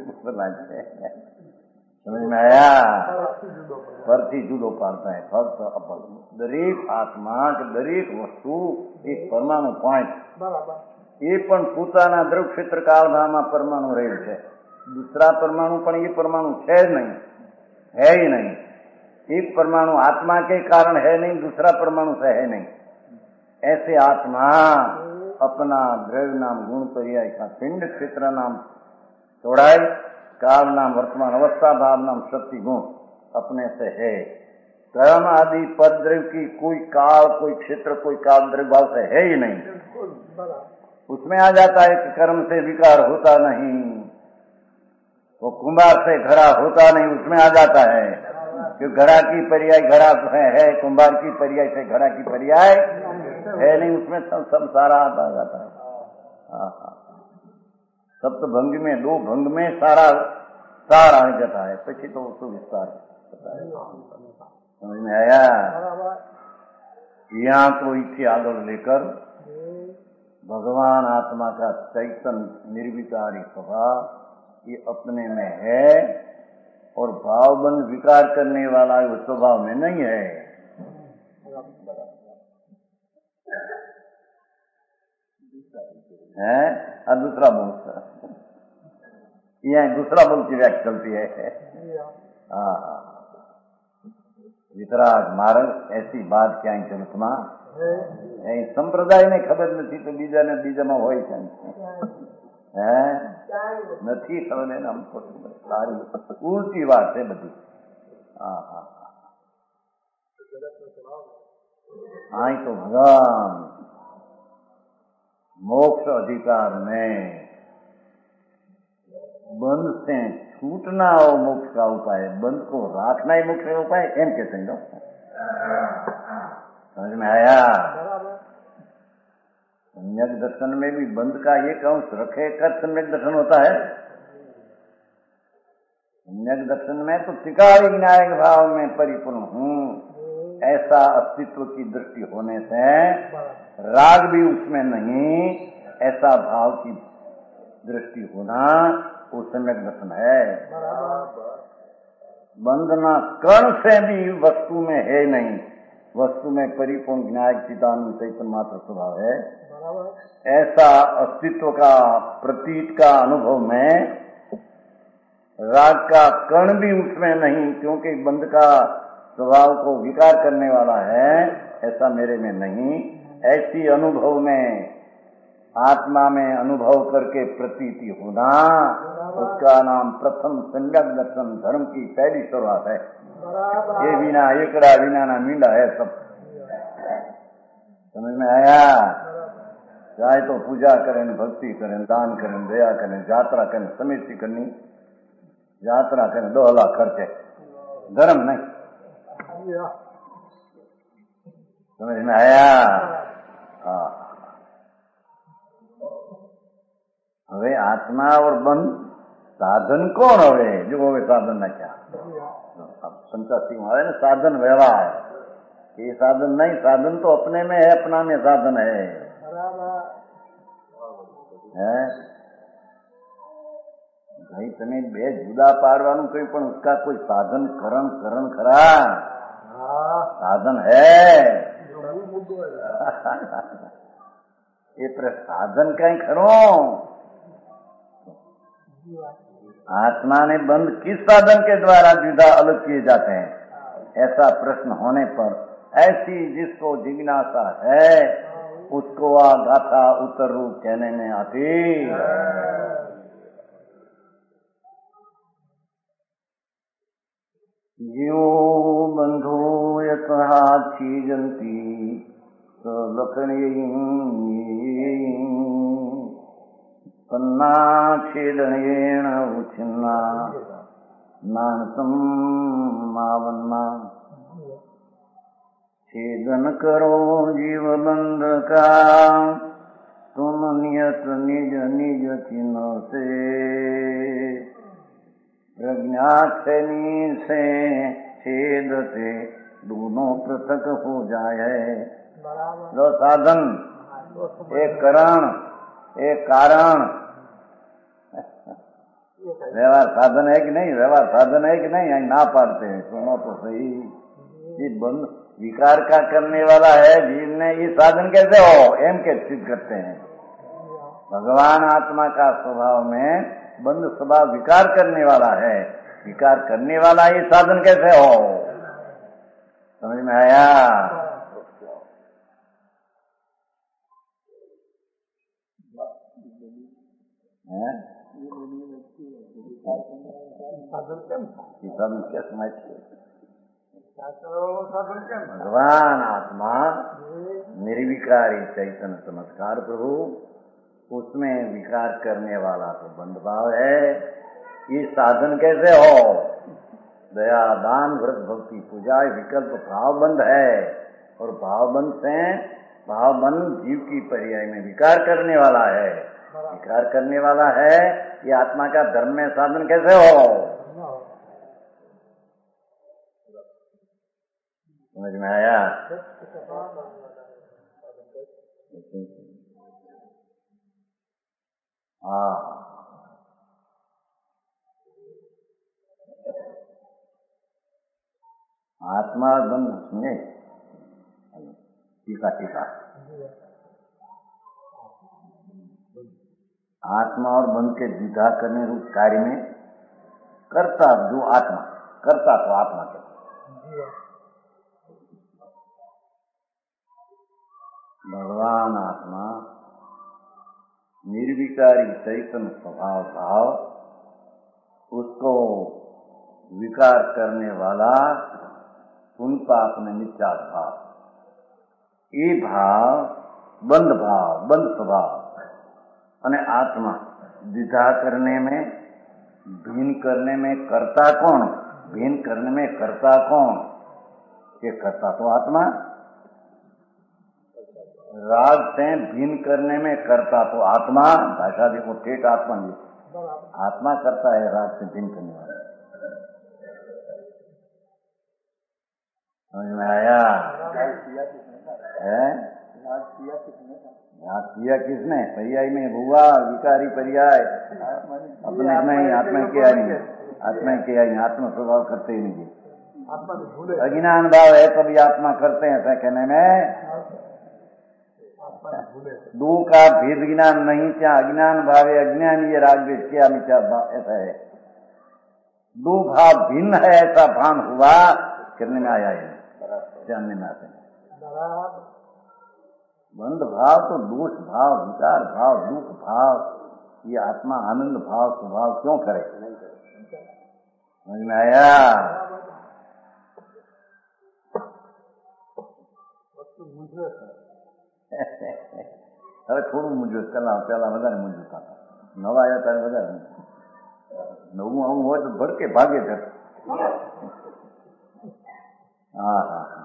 समझ में आया. परથી જુદો પાડતા है फक्त अपन दरेक आत्मा के दरेक वस्तु एक परमाणु पॉइंट એ પણ પોતાના દ્રવ ક્ષેત્ર કાળભામાં પરમાણુ રહેલ છે. दूसरा परमाणु पण ये परमाणु है नहीं, है ही नहीं. एक परमाणु आत्मा के कारण है नहीं, दूसरा परमाणु से है नहीं. ऐसे आत्मा अपना द्रव्य नाम गुण पर्याय का पिंड क्षेत्र नाम चौड़ाई काल नाम वर्तमान अवस्था भाव नाम शक्ति गुण अपने से है. कर्म आदि पद द्रव्य की कोई काल कोई क्षेत्र कोई काल द्रव्य भाव से है ही नहीं. उसमें आ जाता है कि कर्म से विकार होता नहीं, वो कुंभार से घड़ा होता नहीं, उसमें आ जाता है कि घड़ा की पर्याय घड़ा है, है कुंभार की पर्याय से घड़ा की पर्याय है नहीं, उसमें सब सब सारा आता जाता है. हाँ हाँ सप्त भंग में दो भंग में सारा सार आ जाता है. પછી तो उसको विस्तार समझ में आया. यहाँ तो इसे आगे लेकर भगवान आत्मा का चैतन्य निर्विकारी स्वभाव ये अपने में है और भावबंध विकार करने वाला वो स्वभाव में नहीं है. है और दूसरा बोल यह दूसरा बोल की व्याख्या चलती है. हाँ वितराग मार्ग ऐसी बात क्या जगतમાં संप्रदाय ने खबर नहीं तो बीजा ने बीजा में હોય છે હે નથી ખબર એને हमको सारी उल्टी बात है बधी. हाँ हाँ हाँ तो भगवान मोक्ष अधिकार में बंध से छूटना हो मोक्ष का उपाय, बंध को राखना ही मोक्ष का उपाय एम कहते हैं. समझ में आया. सम्यक दर्शन में भी बंध का एक अंश रखे कर सम्यक दर्शन होता है. सम्यक दर्शन में तो त्रिकाल विनायक भाव में परिपूर्ण हूँ ऐसा अस्तित्व की दृष्टि होने से राग भी उसमें नहीं, ऐसा भाव की दृष्टि होना वो सम्यक दर्शन है. बंधना कण से भी वस्तु में है नहीं, वस्तु में परिपूर्ण विनायक चिदानंद चैतन्य मात्र स्वभाव है. ऐसा अस्तित्व का प्रतीत का अनुभव में राग का कण भी उसमें नहीं, क्योंकि बंध का स्वभाव को विकार करने वाला है, ऐसा मेरे में नहीं. ऐसी अनुभव में आत्मा में अनुभव करके प्रतीति होना उसका नाम प्रथम सम्यक दर्शन धर्म की पहली शुरुआत है. ये बिना एकड़ा बिना ना मींडा है सब. समझ में आया. चाहे तो पूजा करें, भक्ति करें, दान करें, दया करें, यात्रा करें, समिति करनी, यात्रा करें दो लाख खर्चे, धर्म नहीं. समझ में आया. हाँ હવે આત્મા और બંધ સાધન કોણ? હવે જો હવે સાધન ના ક્યાં पंचासी में आवे ना साधन व्यवहार, ये साधन नहीं, साधन तो अपने में है, अपना में साधन है. है भाई तने बे जुदा पाड़वानुं कहीं पण उसका कोई साधन करण करण खरा साधन है. ये पर साधन कहीं खरो. आत्मा ने बंध किस साधन के द्वारा जुदा अलग किए जाते हैं, ऐसा प्रश्न होने पर ऐसी जिसको जिज्ञासा है उसको आ गाथा उत्तर रूप कहने में आती. यो बंधो यतः छीजंती लखनी पन्ना छेदनेन उच्छिन्ना नानसम मावन्ना. छेदन करो जीव बंध का तुम नियत निज निज चिन्ह से, प्रज्ञाक्षणी से छेद से दोनों पृथक हो जाए. जो साधन एक करण एक कारण, व्यवहार साधन है कि नहीं, व्यवहार साधन है कि नहीं, ना पाड़ते हैं. सुनो तो सही, ये बंद विकार का करने वाला है जीव ने, ये साधन कैसे हो एम के सिद्ध करते हैं. भगवान आत्मा का स्वभाव में बंध स्वभाव विकार करने वाला है। विकार करने वाला ये साधन कैसे हो? समझ में आया? है? साधन क्या समझते? भगवान आत्मा निर्विकारी चैतन्य चमत्कार प्रभु, उसमें विकार करने वाला तो बंध भाव है। ये साधन कैसे हो? दया दान व्रत भक्ति पूजा विकल्प भावबंध है, और भावबंध से भावबंध जीव की पर्याय में विकार करने वाला है। विकार करने वाला है, ये आत्मा का धर्म में साधन कैसे हो? समझ में आया? हाँ, आत्मा और बंध सुने टीका टीका आत्मा और बंध के द्विधा करने रूप कार्य में कर्ता जो आत्मा, कर्ता तो आत्मा के भगवान आत्मा निर्विकारी चैतन्य स्वभाव भाव, उसको विकार करने वाला उन पाप में मिथ्या भाव, ये भाव बंध भाव बंध स्वभाव અને आत्मा द्विधा करने में भिन्न करने में कर्ता कौन? भिन्न करने में कर्ता कौन? ये कर्ता तो आत्मा। राग से भिन्न करने में कर्ता तो आत्मा। भाषा देखो ठेठ आत्मा जी, आत्मा करता है राग से भिन्न करने वाला। समझ में आया? है याद किया किसने? पर्याय में हुआ विकारी पर्याय अपने नहीं, आत्मा किया नहीं, आत्मा किया नहीं, आत्मा स्वभाव करते ही नहीं। अज्ञान भाव है तभी आत्मा करते हैं ऐसा कहने में दो का भेद ज्ञान नहीं, क्या अज्ञान भाव है अज्ञान, ये राग द्वेष किया मिथ्या भाव ऐसा है। दो भाव भिन्न है ऐसा भान हुआ, करने में आया है, जानने में आते हैं। बंध भाव तो दोष भाव विकार भाव दुख भाव, ये आत्मा आनंद भाव स्वभाव क्यों करे? समझ में आया? હવે થોડું મૂંઝવત પેલા પેલા વધારે મૂંઝવતા હતા, નવા આવ્યા ત્યારે વધારે નવું આવું હોય તો ભડકે ભાગે છે। हाँ हाँ हाँ,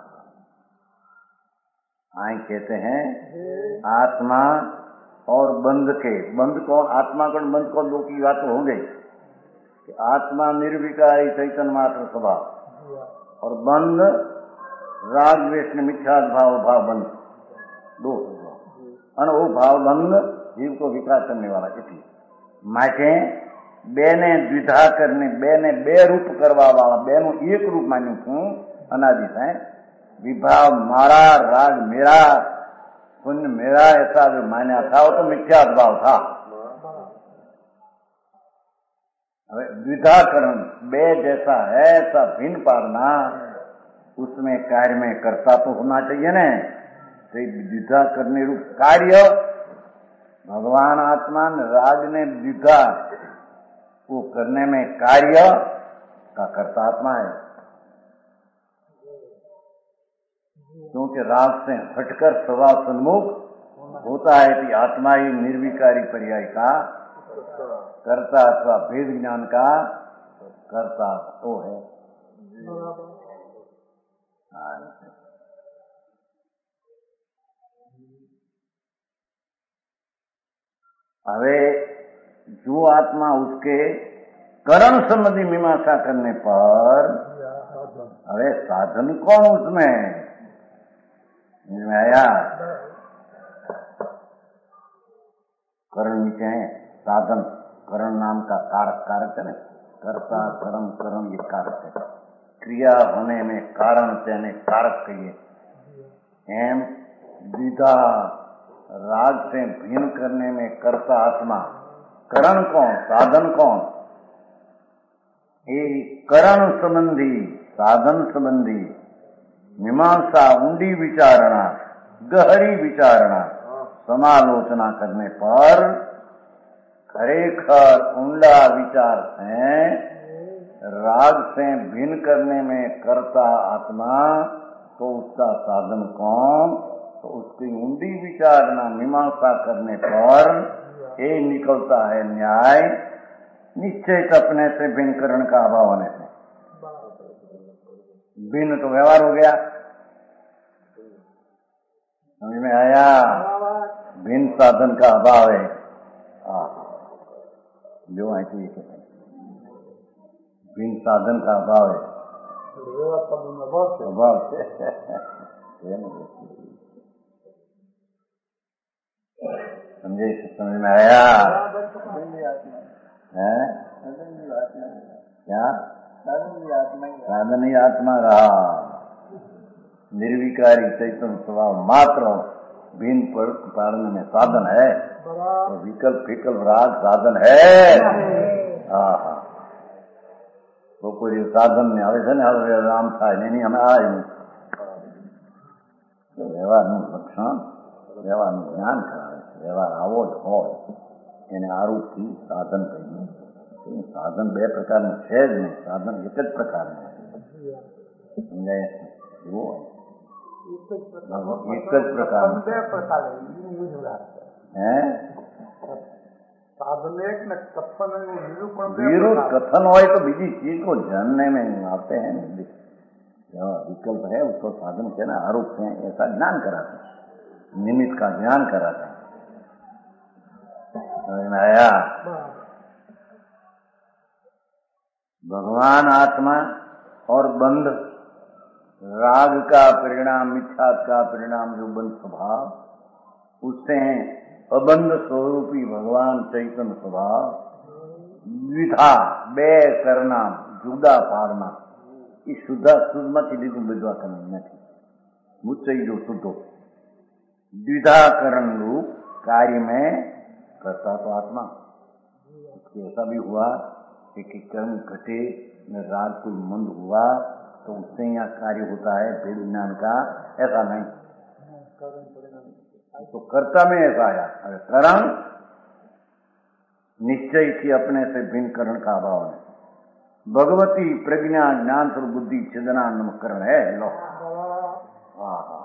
आए कहते हैं आत्मा और बंध के, बंध कौन? आत्मा कौन बंध कौन? दो की बात हो गई कि आत्मा निर्विकारी चैतन्य मात्र स्वभाव और बंध राग द्वेष मिथ्या भाव भाव बंध दो અને वो भाव बंध जीव को विकार करने वाला। इसलिए માટે બેને દ્વિધા કરને બેને બે રૂપ કરવા વાળા, બેનું એક રૂપ માન્યું છું अनादि है। विभाव मारा राग मेरा पुण्य मेरा ऐसा जो मान्या था वो तो मिथ्या भाव था। द्विधाकरण बे जैसा है ऐसा भिन्न पाड़ना, उसमें कार्य में कर्ता तो होना चाहिए न। तो द्विधा करने रूप कार्य भगवान आत्मा ने राग ने द्विधा वो करने में कार्य का कर्ता आत्मा है, क्योंकि राग से हटकर स्वभाव सन्मुख होता है कि आत्मा ही निर्विकारी पर्याय का कर्ता अथवा भेद ज्ञान का कर्ता तो है। હવે जो आत्मा उसके करण संबंधी मीमांसा करने पर હવે साधन कौन उसमें? में आया करण नीचे है, साधन करण नाम का कारक, कारक है ना, कर्ता कर्म कर्म ये कारक है। क्रिया होने में कारण तेने कारक कहिए। एम द्विधा राग से भिन्न करने में कर्ता आत्मा, करण कौन, साधन कौन? ये करण संबंधी, साधन संबंधी मीमांसा, ऊंडी विचारणा, गहरी विचारणा, समालोचना करने पर खरेखर ऊंडा विचार है राग से भिन्न करने में कर्ता आत्मा, तो उसका साधन कौन? तो उसकी ऊंडी विचारणा, मीमांसा करने पर ये निकलता है न्याय, निश्चय अपने से भिन्न करण का अभाव होने से। भिन्न तो व्यवहार हो गया, समझ में आया? भिन्न साधन का अभाव है। जो है तो ये भिन्न साधन का अभाव है, अभाव से समझे? समझ में आया? है क्या? साधन ही आत्मा रहा, निर्विकारी चैतन्य स्वभाव मात्र भिन्न पाड़ने में साधन है। तो विकल्प विकल्प राग साधन है। हाँ हाँ, तो कोई साधन नहीं આવે છે ને, હવે આમ થાય ને, અમે આ વ્યવહારનું લક્ષણ, વ્યવહારનું જ્ઞાન કરાવે છે. વ્યવહાર આવો જ હોય એને આરૂપથી સાધન કહીએ. સાધન બે પ્રકારનું છે જ નહીં, સાધન એક જ પ્રકારનું સમજાય? એવું હોય એક જ પ્રકારનું હે विरुद्ध कथन हो तो बीजी चीज को जानने में आते हैं। विकल्प है उसको साधन के ना आरोप है, ऐसा ज्ञान कराते हैं, निमित्त का ज्ञान कराते हैं। समझ में आया? भगवान आत्मा और बंध, राग का परिणाम, मिथ्या का परिणाम जो बंध स्वभाव, उससे अबंध स्वरूपी भगवान चैतन्य स्वभाव द्विधा બે કરના જુદા પાડના, એ શુદ્ધા શુદ્ધમાંથી લીધું બધવા કરવું નથી, મુચઈ जो शुद्धो द्विधाकरण रूप कार्य में करता तो आत्मा। उसके ऐसा भी हुआ कि कर्म घटे में राग कोई मंद हुआ तो उससे यहाँ कार्य होता है भेद ज्ञान का, ऐसा नहीं। तो कर्ता में ऐसा आया, अगर करण निश्चय की अपने से भिन्न करण का अभाव है। भगवती प्रज्ञा ज्ञान और बुद्धि छिदनान्म करण है। लो हाँ हाँ,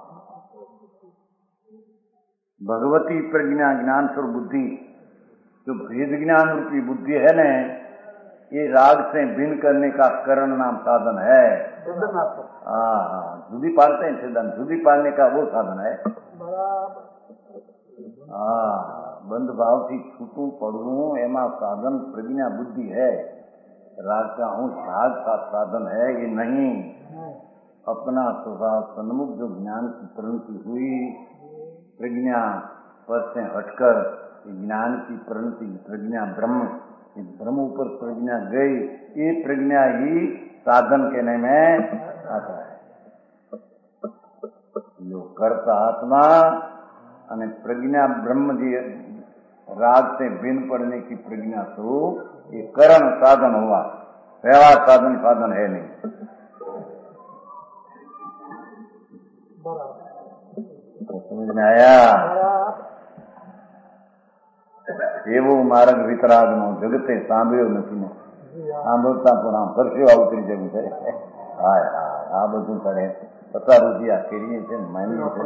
भगवती प्रज्ञा ज्ञान और बुद्धि, जो भेद ज्ञान रूपी बुद्धि है न, ये राग से भिन्न करने का करण नाम साधन है। हाँ हाँ, जुदी पालते हैं छिदन, जुदी पालने का वो साधन है। हाँ, बंध भाव थी छूटू पड़ू एमा साधन प्रज्ञा बुद्धि है। राग का अंश भाग का साधन है ये नहीं। अपना स्वभाव सन्मुख जो ज्ञान की परिणति हुई, प्रज्ञा पर से हटकर ज्ञान की परिणति, प्रज्ञा ब्रह्म, ब्रह्म ऊपर प्रज्ञा गई, ये प्रज्ञा ही साधन कहने में आता है। जो कर्ता आत्मा અને प्रज्ञा ब्रह्म जी राग से भिन्न पड़ने की प्रज्ञा स्वरूप, ये करण साधन हुआ, व्यवहार साधन साधन है नहीं। तो समझ में आया? એવો માર્ગ વિતરાગનો જગતે સાંભળ્યો નથી ને, સાંભળતા પણ આમ પરસેવા ઉતરી જવું છે। હાય હાય, આ બધું કરે પચાસ રૂપિયા કરીએ છે ને, માનીએ છે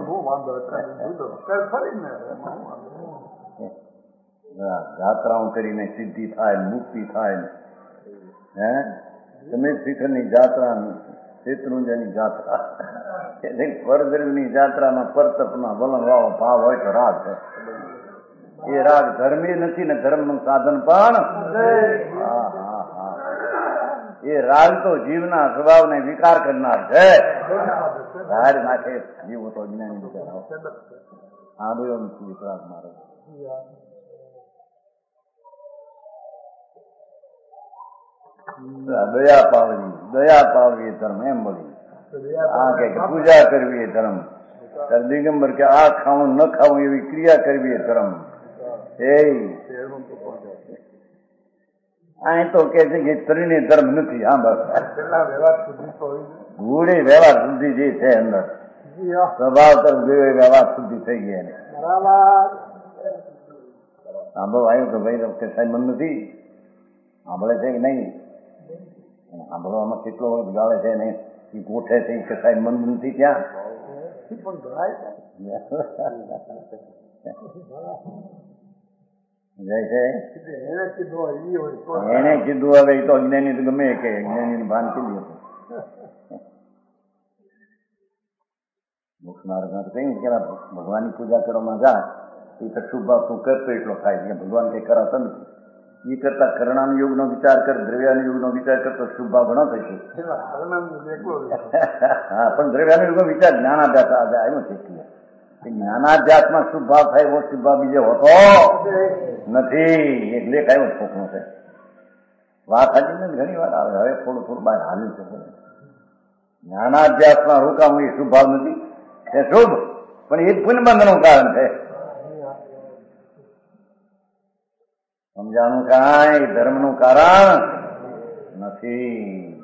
જાત્રાઓ કરીને સિદ્ધિ થાય, મુક્તિ થાય। હે તમે શિખરની જાત્રા, શેત્રુંજયની જાત્રા, પરદ્રવ્યની જાત્રામાં પરતપના વલણ વાળો ભાવ હોય તો રાગ છે। એ રાગ ધર્મી નથી ને, ધર્મનું સાધન પણ। હા હા હા, એ રાગ તો જીવના સ્વભાવને વિકાર કરનાર છે। રાડ નાખે જીવો તો જ્ઞાની બિચારા સાંભળ્યો નથી વિતરાગ મારો। દયા પાડવી, દયા પાડવી એ ધર્મ એમ બોલી। આ કે પૂજા કરવી એ ધર્મ, ત્યારે દિગંબર કે આ ખાવું ન ખાવું એવી ક્રિયા કરવી એ ધર્મ. એ અહીં તો કે છે કે ત્રણેય ધર્મ નથી. હા બસ ગુડે વ્યવહાર શુદ્ધિ જે છે અંદર સ્વભાવ તરફ જોયો વ્યવહાર શુદ્ધિ થઈ ગઈ. સાંભળો આવ્યું તો ભાઈ કે સાહેબ મન નથી સાંભળે છે કે નહીં? સાંભળવામાં કેટલો ગાળે છે ને એ ગોઠે છે કે સાહેબ મન નથી ત્યાં જાય છે. એને કીધું હવે એ તો અજ્ઞાની તો ગમે કે અજ્ઞાની નું ભાન કીધું હતું. મોક્ષ માર્ગમાં કહ્યું કે ભગવાનની પૂજા કરવામાં જા એ તો શુભ ભાવ તું કરતો એટલો થાય છે. ભગવાન કઈ કરાતો નથી. એ કરતા કરણાનું યોગ નો વિચાર કર, દ્રવ્યાનું યોગ નો વિચાર કરતો શુભ ભાવ ઘણો થશે. હા પણ દ્રવ્યાનું યોગ નો વિચાર જ્ઞાનાભ્યાસ આવ્યો છે. જ્ઞાનાભ્યાસમાં શુભ ભાવ થાય એવો શુભ ભાવ બીજો હોતો નથી. એક લેખ આવ્યો છોકરો છે. વાત હાજી ને ઘણી વાર આવે. હવે થોડું થોડું બહાર હાલ્યું છે. જ્ઞાનાભ્યાસમાં રોકાવું એ શુભ ભાવ નથી. એ શુભ પણ એ પુનબંધનું કારણ છે. સમજાણું કાંઈ ધર્મનું કારણ નથી.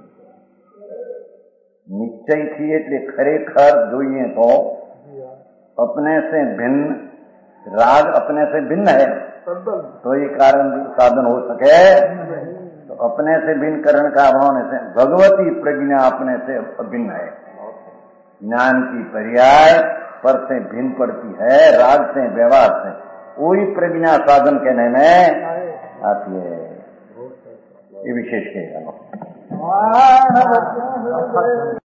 નિશ્ચયથી એટલે ખરેખર જોઈએ તો अपने से भिन्न राग अपने से भिन्न है तो ये कारण साधन हो सके. तो अपने से भिन्न करण का अभाव से भगवती प्रज्ञा अपने से अभिन्न है. ज्ञान की पर्याय पर से भिन्न पड़ती है राग से व्यवहार से. वही प्रज्ञा साधन कहने में आती है. ये विशेष कहेगा.